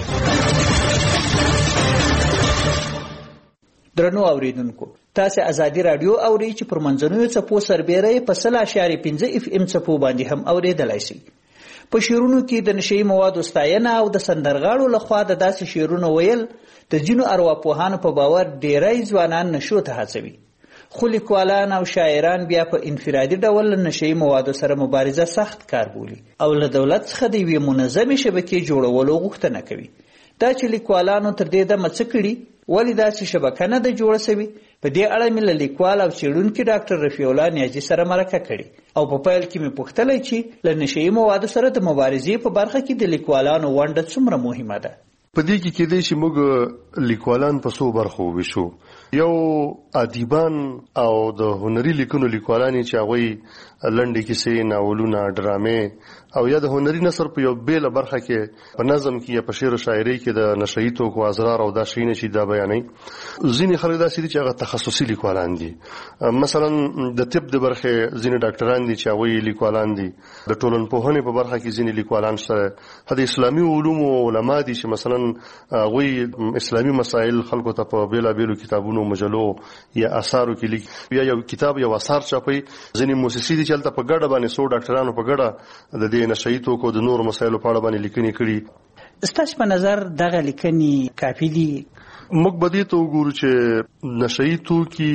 درنو اوریدونکو تاسو ازادي رادیو اوري چې پر منځنوي څپو سربېره په 0.5 اف ام څپو باندې هم اوریدلای شئ. په شیرونو کې د نشي موادو ستاینه او د سندرغاړو لخوا د داسې شیرونو ویل د ځینو ارواپوهانو په باور ډیری ځوانان نشو ته هڅوي. خو لیکوالان او شاعران بیا په انفرادي ډول نشي موادو سره مبارزه سخت کار بولي او له دولت څخه د یوې منظمې شبکې جوړولو غوښتنه کوي. دا چې لیکوالانو تر دې دمه څه کړي ولې داسې شبکه نه ده جوړه شوې؟ په دې اړه مې له لیکوال او څېړونکي ډاکټر رفیع الله نیازي سره مرکه کړې او په پیل کې مې پوښتلی چې له نشهیي موادو سره د مبارزې په برخه کې د لیکوالانو ونډه څومره مهمه ده. په دې کې کېدای شي موږ لیکوالان په څو برخو وویشو. یو ادیبان او د هنري لیکنو لیکوالانی چې هغه لنډې کیسې، ناولونه، ډرامې او یا د هنري نثر په یو بیل برخه کې په نظم کې یا په شعر او شاعري کې د نشئی توکو ازرار او دا شینه چې دا بیانې. ځینې خلک داسې دي چې هغه تخصصي لیکوالان دي، مثلا د طب د برخه ځینې ډاکټران دي چې هغه لیکوالان دي، د ټولنپوهنې په برخه کې ځینې لیکوالان سره د اسلامي علومو علما دي چې مثلا هغه اسلامي مسائل خلکو ته په بیل بیلو کتابونو، مجلو یا اثارو کې لیک یا یو کتاب یا اثار چاپي. ځینې موسسې دي چې هلته په ګډه باندې 100 ډاکټرانو په ګډه د نشئی توکو د نور مسایلو په اړه باندې لیکنې کړي. ستاسو په نظر دغه لیکنې کافي دي؟ موږ به دې ته وګورو چې نشئی توکي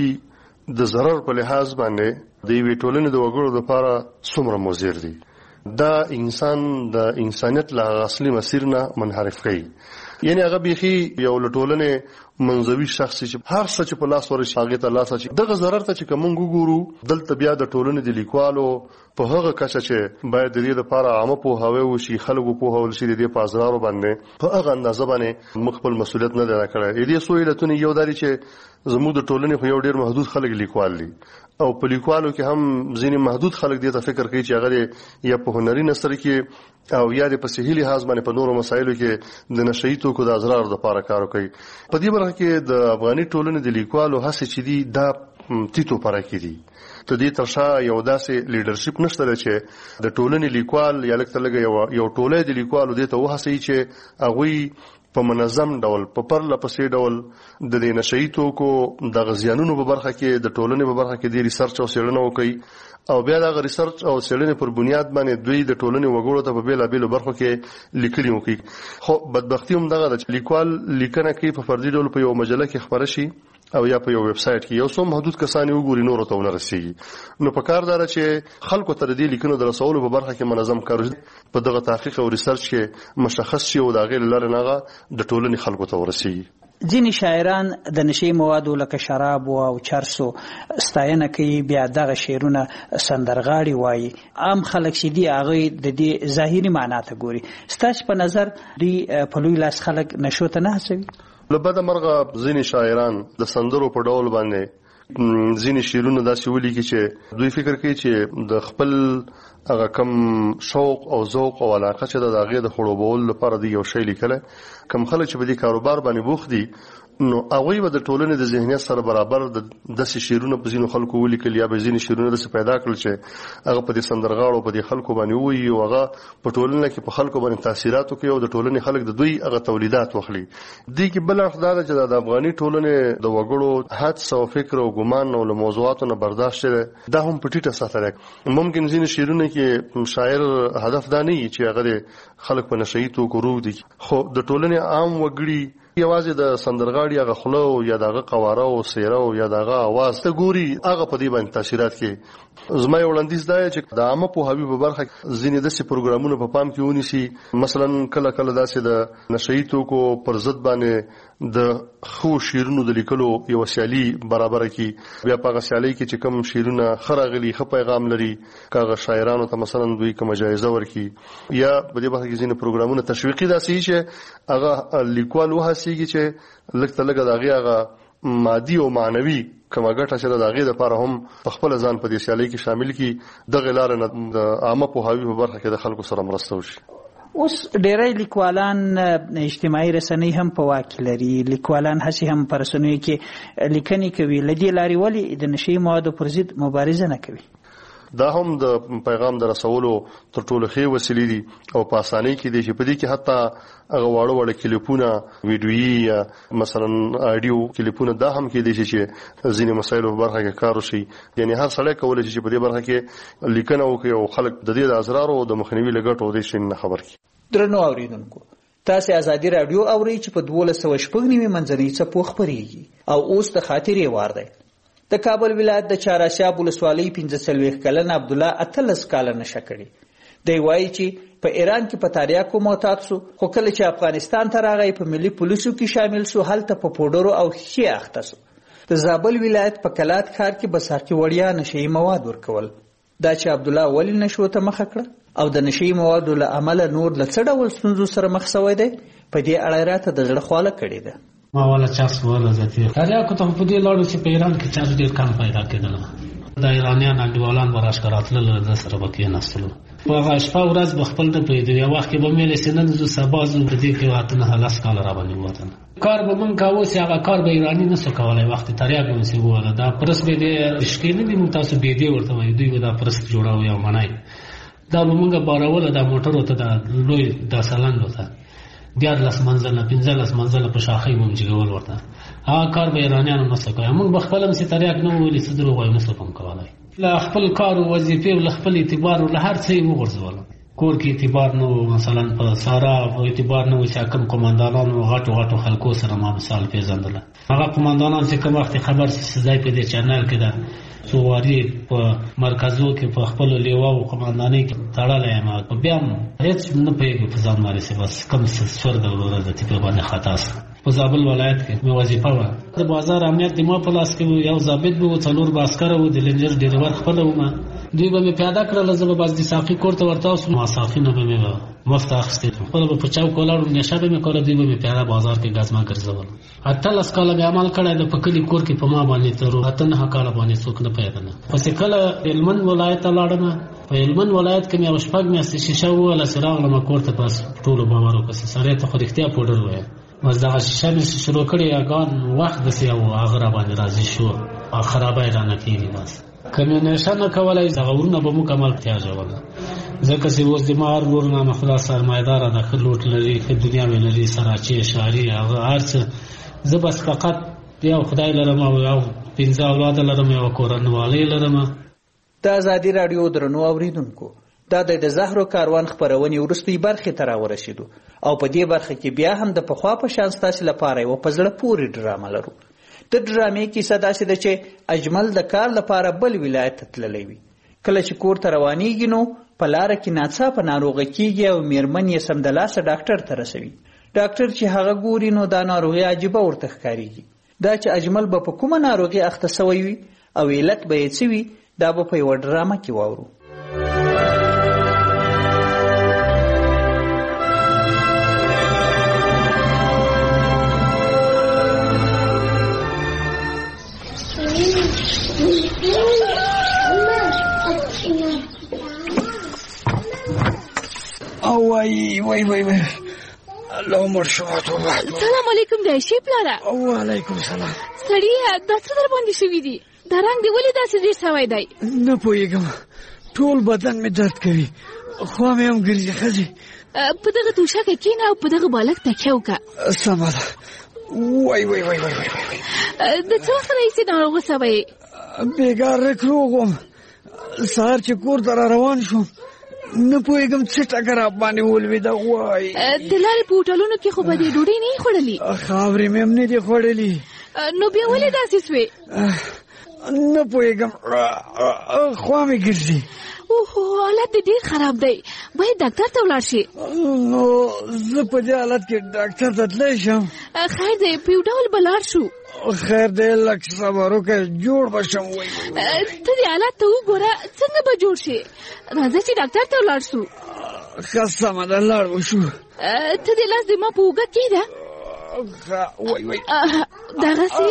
د ضرر په لحاظ باندې د یوې ټولنې د وګړو لپاره څومره مضر دي. دا انسان د انسانیت له اصلي مسیر نه منحرف کوي. یعنی هغه بيخي یو لټولنه منځوي شخص چې هر څه چې په لاس ورشي هغه ته لاس اچي. دغه ضرر ته چې کوم ګورو دلته بیا د ټولنې د لیکوالو په هغه کچه چې باید د دې لپاره عامه پوهاوی وشي، خلکو پوهول شي د دې په ازرارو باندې په هغه اندازه باندې مخبل مسولیت نه دی کړی. دې سویلتونه یو داري چې زموږ د ټولنې خو یو ډیر محدود خلک لیکوال دي او په لیکوالو کې هم ځینې محدود خلک دې ته فکر کوي چې هغه یا په هنري نثر کې او یا د په صحیح لحاظ باندې په نورو مسایلو کې د نشئی توکو د ازرار لپاره کار کوي. په دې برخه کې د افغاني ټولنې د لیکوالو هڅې چې دي دا تیتو پره کې دي. ته دې ترشا یو داسې لیډرشپ نشته چې د ټولنې لیکوال یا لکه لګي یو ټوله د لیکوالو دې ته وهڅي چې هغه په منظم ډول په پرله پسې ډول د نشئی توکو د غزيانونو په برخه کې د ټولنې په برخه کې د ریسرچ او څېړنه وکړي او بیا د ریسرچ او څېړنې پر بنیاد باندې دوی د ټولنې وګړو ته په بیلابېلو برخو کې لیکلي وکړي. خو بدبختي هم دغه د لیکوال لیکنه کې په فردي ډول په یو مجله کې خبره شي او یا په یو ویب سټ کې یو څو محدود کسان وګوري نور ته ورسیږي. نو په کار دار چې خلکو ته د لیکنو د رسولو په برخه کې منظم کار په دغه تحقیق او ریسرچ کې مشخص شي او د غیر لاره نه د ټولنې خلکو ته ورسیږي. ځینې شاعران د نشئی موادو لکه شراب او چرسو ستاینه کوي، بیا دغه شعرونه سندرغاړي وایي. عام خلک چې دي هغه د دې ظاهري معنا ته ګوري. ستاسو په نظر دوی په لوی لاس خلک نشو ته نه هڅوي؟ لبد مرغه ځینې شاعران د سندرو په ډول باندې ځینې شعرونه داسې ولیکي چې دوی فکر کوي چې د خپل هغه کم شوق او ذوق او علاقه چې د هغه د خړوبول لپاره دی یو شی لیکل. کم خلک چې په دې کاروبار باندې بوخت دي نو هغه به د ټولنې د ذهنیت سره برابر د داسې شعرونه په ځینو خلکو ولیکل یا به ځینې شعرونه داسې پیدا کړل چې هغه په دې سندرغاړو په دې خلکو باندې وایي او هغه په ټولنه کې په خلکو باندې تاثیرات کوي او د ټولنې خلک د دوی هغه تولیدات واخلي. دې کې بل اړخ دا چې د افغاني ټولنې د وګړو حدس او فکر او ګمان او له موضوعاتو نه برداشت لري دا هم په ټیټه ساتل. ممکن ځینې شعرونه کې شاعر هدف دا نه چې هغه خلک په نشئی توکو روږدي، خو د ټولنې عام وګړي یوازې د سندرغاړي هغه خوله او یا دغه قواره او سیره او یا دغه आवाज ته ګوري هغه په دې باندې تاثیرات کوي. زما یو وړاندیز دی چې د عامه پوهاوی په برخه ځینې داسې پروګرامونه په پام کې ونیسي. مثلا کله کله داسې د نشئی توکو پر ضد باندې د خو شیرونو د لیکلو یو سیالي برابر کی، بیا په غسیالي کې چې کوم شیرونه خراغلي خ پیغام لري کاغه شاعرانو ته مثلا دوی کوم جایزه ورکي یا په دې برخه کې ځینې پروګرامونه تشویقي داسې چې هغه لیکوال وهڅيږي چې لکه لګه دغه هغه مادي او معنوي کومه ګټه چې د هغې لپاره هم په خپل ځان په دې سیالۍ کې شامل کړي. دغه لارې نه د عامه پوهاوي په برخه کې د خلکو سره مرسته وشي. اوس ډېری لیکوالان اجتماعي رسنۍ هم په واک لري، لیکوالان هسې هم په رسنیو کې لیکنې کوي. له دې لارې ولې د نشئی موادو پر ضد مبارزه نه کوي؟ دا هم د پیغام د رسولو تر ټولو ښې وسیلې دي او په اسانۍ کې دي چې په دې کې حتی هغه واړه واړه کلیپونه ویډیویي یا مثلا آډیو کلیپونه دا هم کې دي چې ځینې مسایلو په برخه کې کار وشي. یعنی هر سړی کولی شي چې په دې برخه کې لیکنه وکړي او خلک د دې د ازرارو د مخنیوي له ګټو د شي نه خبر کړي. درنو اوریدونکو، تاسو ازادي رادیو اورئ چې په 1290 منځنۍ څپو خبرېږي او اوس د خاطرې وار دی. د کابل ولایت د چاراسیاب ولسوالۍ 45 کلن عبد الله 18 کال نشه کړي. دی وایي چې په ایران کې په تاریاکو معتاد سو، خو کله چې افغانستان ته راغی په ملي پولیسو کې شامل سو، هلته په پودرو او شی اخته سو. د زابل ولایت په کلات ښار کې بساقي وړیا نشئی مواد ورکول. دا چې عبد الله ولی نشو ته مخ کړ او د نشئی موادو له عمله نور له څه ډول ستونزو سره مخ شوی دی، په دې اړه راته د زړه خواله کړې ده. ما والا چرس ولا ذاتي تریاکو ته په دې لاړو چې په ایران کې چرس ډېر کم پیدا کېدل. د ایرانیان انډیوالان به راشکراتلل د سره به کېناستلو. په هغه شپه ورځ به خپل نه پوهېدو. یو وخت کې به مې ویلې چې نن زه سبا ځو په دې کې 8-9 کاله راباندې ووتل. کار به مونږ کاوه چې هغه کار به ایراني نه سو کولی. وخت تریاک به مې وویله دا پرس به دې رشکې نه دي، مونږ تاسو بېدې ورته وایو، دوی به دا پرس جوړاو یا منی. دا به مونږ باروله دا موټرو ته دا لوی دا سلنډو ته 14 منزله 15 منزله په شاخۍ به مې جګول ورته. هغه کار به ایرانیانو نه سو کولی. مونږ به خپله هم چې تریاک نه وویلې څه دروغ وایو نه سو هم کولی. له خپل کار او وظیفې او له خپل اعتبار او له هر څه یې وغورځولم. کور کې اعتبار نه و، مثلا په سارا اعتبار نه و چې کوم قماندانانو غټو خلکو سره ما مثال پیژندله. هغه قماندانان چې کوم وخت خبر ځای په دې چینل کې ده سواری په مرکزو کې په خپل لیوا او قماندانۍ کې تړلې یم. بیا هیڅ نه پیږي په ځان باندې چې بس کم څه سور د ورور د تیپه باندې خطا سره. په زابل ولایت کې مې وظیفه وه. د بازار امنیت د ما په لاس کې و. یو ضابط به و، 4 به عسکر و، د لنجر ډریور خپله ومه. دوی به مې پیاده کړله، زه به بس د ساقي کور ته ورته وسوم. ماساقي نه به مې مفت اخیستې، خپله به په چوک ولاړم، نشه به مې کوله، دوی به مې پیاده بازار کې ګزمه ګرځول. 18 کاله مې عمل کړی د په کلي کور کې په ما باندې تر 8-9 کاله باندې څوک نه پیدا نه. پسې کله هلمند ولایت ته لاړم. په هلمند ولایت کې مې 6 میاشتې شیشه ووهله چې راغلم کور ته. بس ټولو باور وکړه سړی ته خو رښتیا پوډر وایه. بس دغه شیشه مې شروع کړې یاګان وخت داسې یو هغه راباندې راضي شو، خرابی رانه کېږي. بس که مې نشه نه کولی دغه ورونه به مکمل تیاژوله، ځکه چې اوس د ما هر ورور نامه خدا سرمایه‌داره ده، ښه لوټ لري، ښه دنیا مې لري، سراچې شاري هغه هر څه. زه بس فقط یو خدای لرم او یو 15 اولاده لرم، یوه کورنوالۍ لرم. د ازادي راډیو درنو اوریدونکو، دا د زهرو کاروان خپرونې وروستۍ برخې ته راورسېدو او په دې برخه کې بیا هم د پخوا په شان ستاسې لپاره یوه په زړه پورې ډرامه لرو. د ډرامې کیسه داسې ده چې اجمل د کار لپاره بل ولایت ته تللی وي. کله چې کور ته روانېږي نو په لاره کې ناڅاپه ناروغه کېږي او میرمن یې سمدلاسه ډاکټر ته رسوي. ډاکټر چې هغه ګوري نو دا ناروغي عجیبه ورته ښکارېږي. دا چې اجمل به په کومه ناروغي اخته سوی وي او علت به یې څه وي، دا به په یوه ډرامه کې واورو. وای الله مرشوه توبه. سلام علیکم د عائشې پلاره. وعلیکم سلام. سړی دا څه در باندې شوي دي؟ دا رنګ دی ولې داسې ډېر سوی دی؟ نه پوهېږم، ټول بدن مې درد کوي، خوا مې هم ګرځي. ښځې په دغه توشکه کښېنه او په دغه بالښت تکیه وکړه. سمه ده. وای د څه وخت راهیسې ناروغه سوی یې؟ بېګار رک روغ وم. سهار چې کور ته را روان شوم نه پوهېږم څه ټکر باندې ولوېده. وای د لارې په هوټلونو کې خو به دې ډوډۍ نه یې خوړلې؟ خاورې مې هم نه دي خوړلې. نو بیا ولې داسې سوې؟ نه پوهېږم، خوا مې ګرځي. اوهو حالت دې ډېر خراب دی، باید ډاکټر ته ولاړ شي. نو زه په دې حالت کې ډاکټر ته تللی شم؟ خیر دی، په یو ډول به لاړ شو. خیر دی، لږ صبر وکړه، جوړ به شم. ته دې حالت ته وګوره څنګه به جوړ شي. راځه چې ډاکټر ته ولاړ شو. ښه سمه ده، لاړ به شو. ته دې لاس د ما په اوږه کېږده. دغسې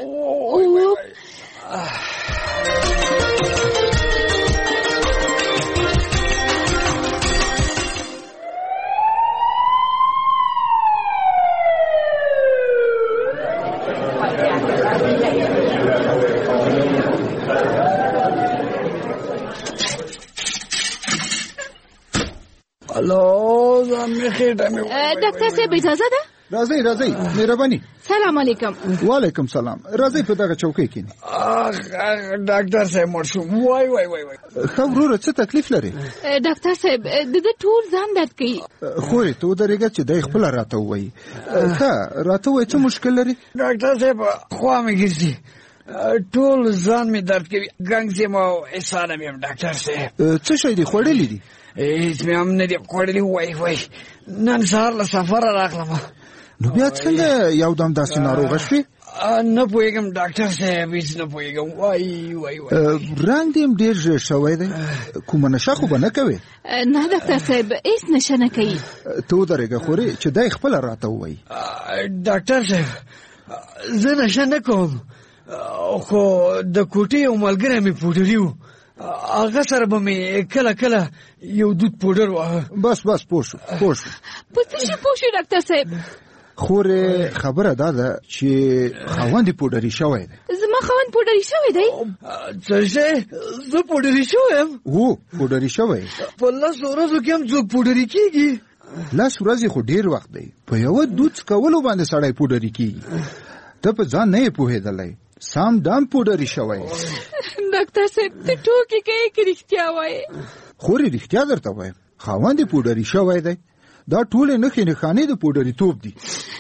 ډاکټر صاحب اجازه ده؟ راځئ مهرباني. سلام علیکم. وعلیکم سلام. راځئ په دغه چوکۍ کښېنئ. ډاکټر صاحب مړ شوم. وای ښه وروره څه تکلیف لري؟ ډاکټر صاحب د ده ټول ځان درد کوي. خورې ته ودرېږه چې دی خپله راته ووایي. ښه راته ووایي څه مشکل لري؟ ډاکټر صاحب خوا مې ګرځي، ټول ځان مې درد کوي، ګنګز یم او احسانه مې یم. ډاکټر صاحب څه شی دي خوړلي دي؟ هېڅ مې هم نه دي خوړلي. وای نن سهار له سفره راغلم. نو بیا څنګه یو دم داسې ناروغه شوې؟ نه پوهېږم ډاکټر صاحب، هېڅ نه پوهېږم. وای رنګ دې هم ډېر ژېړ شوی دی، کومه نشه خو به نه کوې؟ نه ډاکټر صاحب هېڅ نشه نه کوي. ته ودرېږه خورې چې دی خپله راته ووایي. ډاکټر صاحب زه نشه نه کوم، خو د کوټې یو ملګری مې پوډري و، هغه سره به مې کله کله یو دود پوډر واهه. بس پوه شو. په څه شي پوه شو ډاکټر صاحب؟ خورې خبره دا ده چې خاوند یې پوډري شوی دی. زما خاوند پوډري شوی دی؟ څه شی؟ زه پوډري شوی یم؟ هو پوډري شوی. په 10 ورځو کې هم څوک پوډري کېږي؟ 10 ورځې خو ډېر وخت دی. په یوه دود څکولو باندې سړی پوډري کېږي. ته په ځان نه یې پوهېدلی، سام دام پوډري شوی. ډاکټر صاحب ته ټوکې کوې که رښتیا وایې؟ خورې رښتیا درته وایم، خاوند یې پوډري شوی دی. دا ټولې نښې نښانې د پوډري توب دي.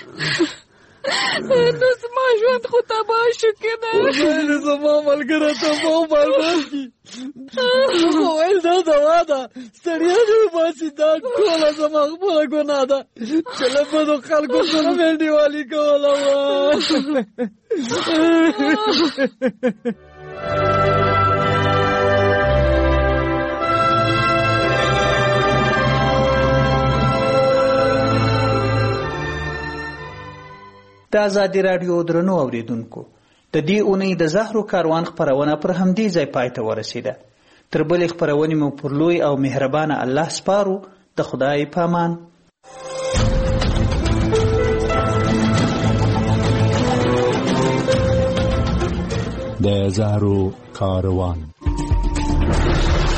نو زما ژوند خو تباه شو که نه؟ خدای زما ملګری تباه و برباد کړي. خو ویل دا دوا ده، ستړیا دې وباسي، دا ټوله زما خپله ګناه ده چې له بدو خلکو سره مې انډیوالي کوله وه. د ازادي راډیو درنو اوریدونکو، د دې اونۍ د زهرو کاروان خپرونه پر همدې ځای پای ته ورسېده. تر بلې خپرونې مو پر لوی او مهربانه الله سپارو. د خدای په امان. د زهرو کاروان.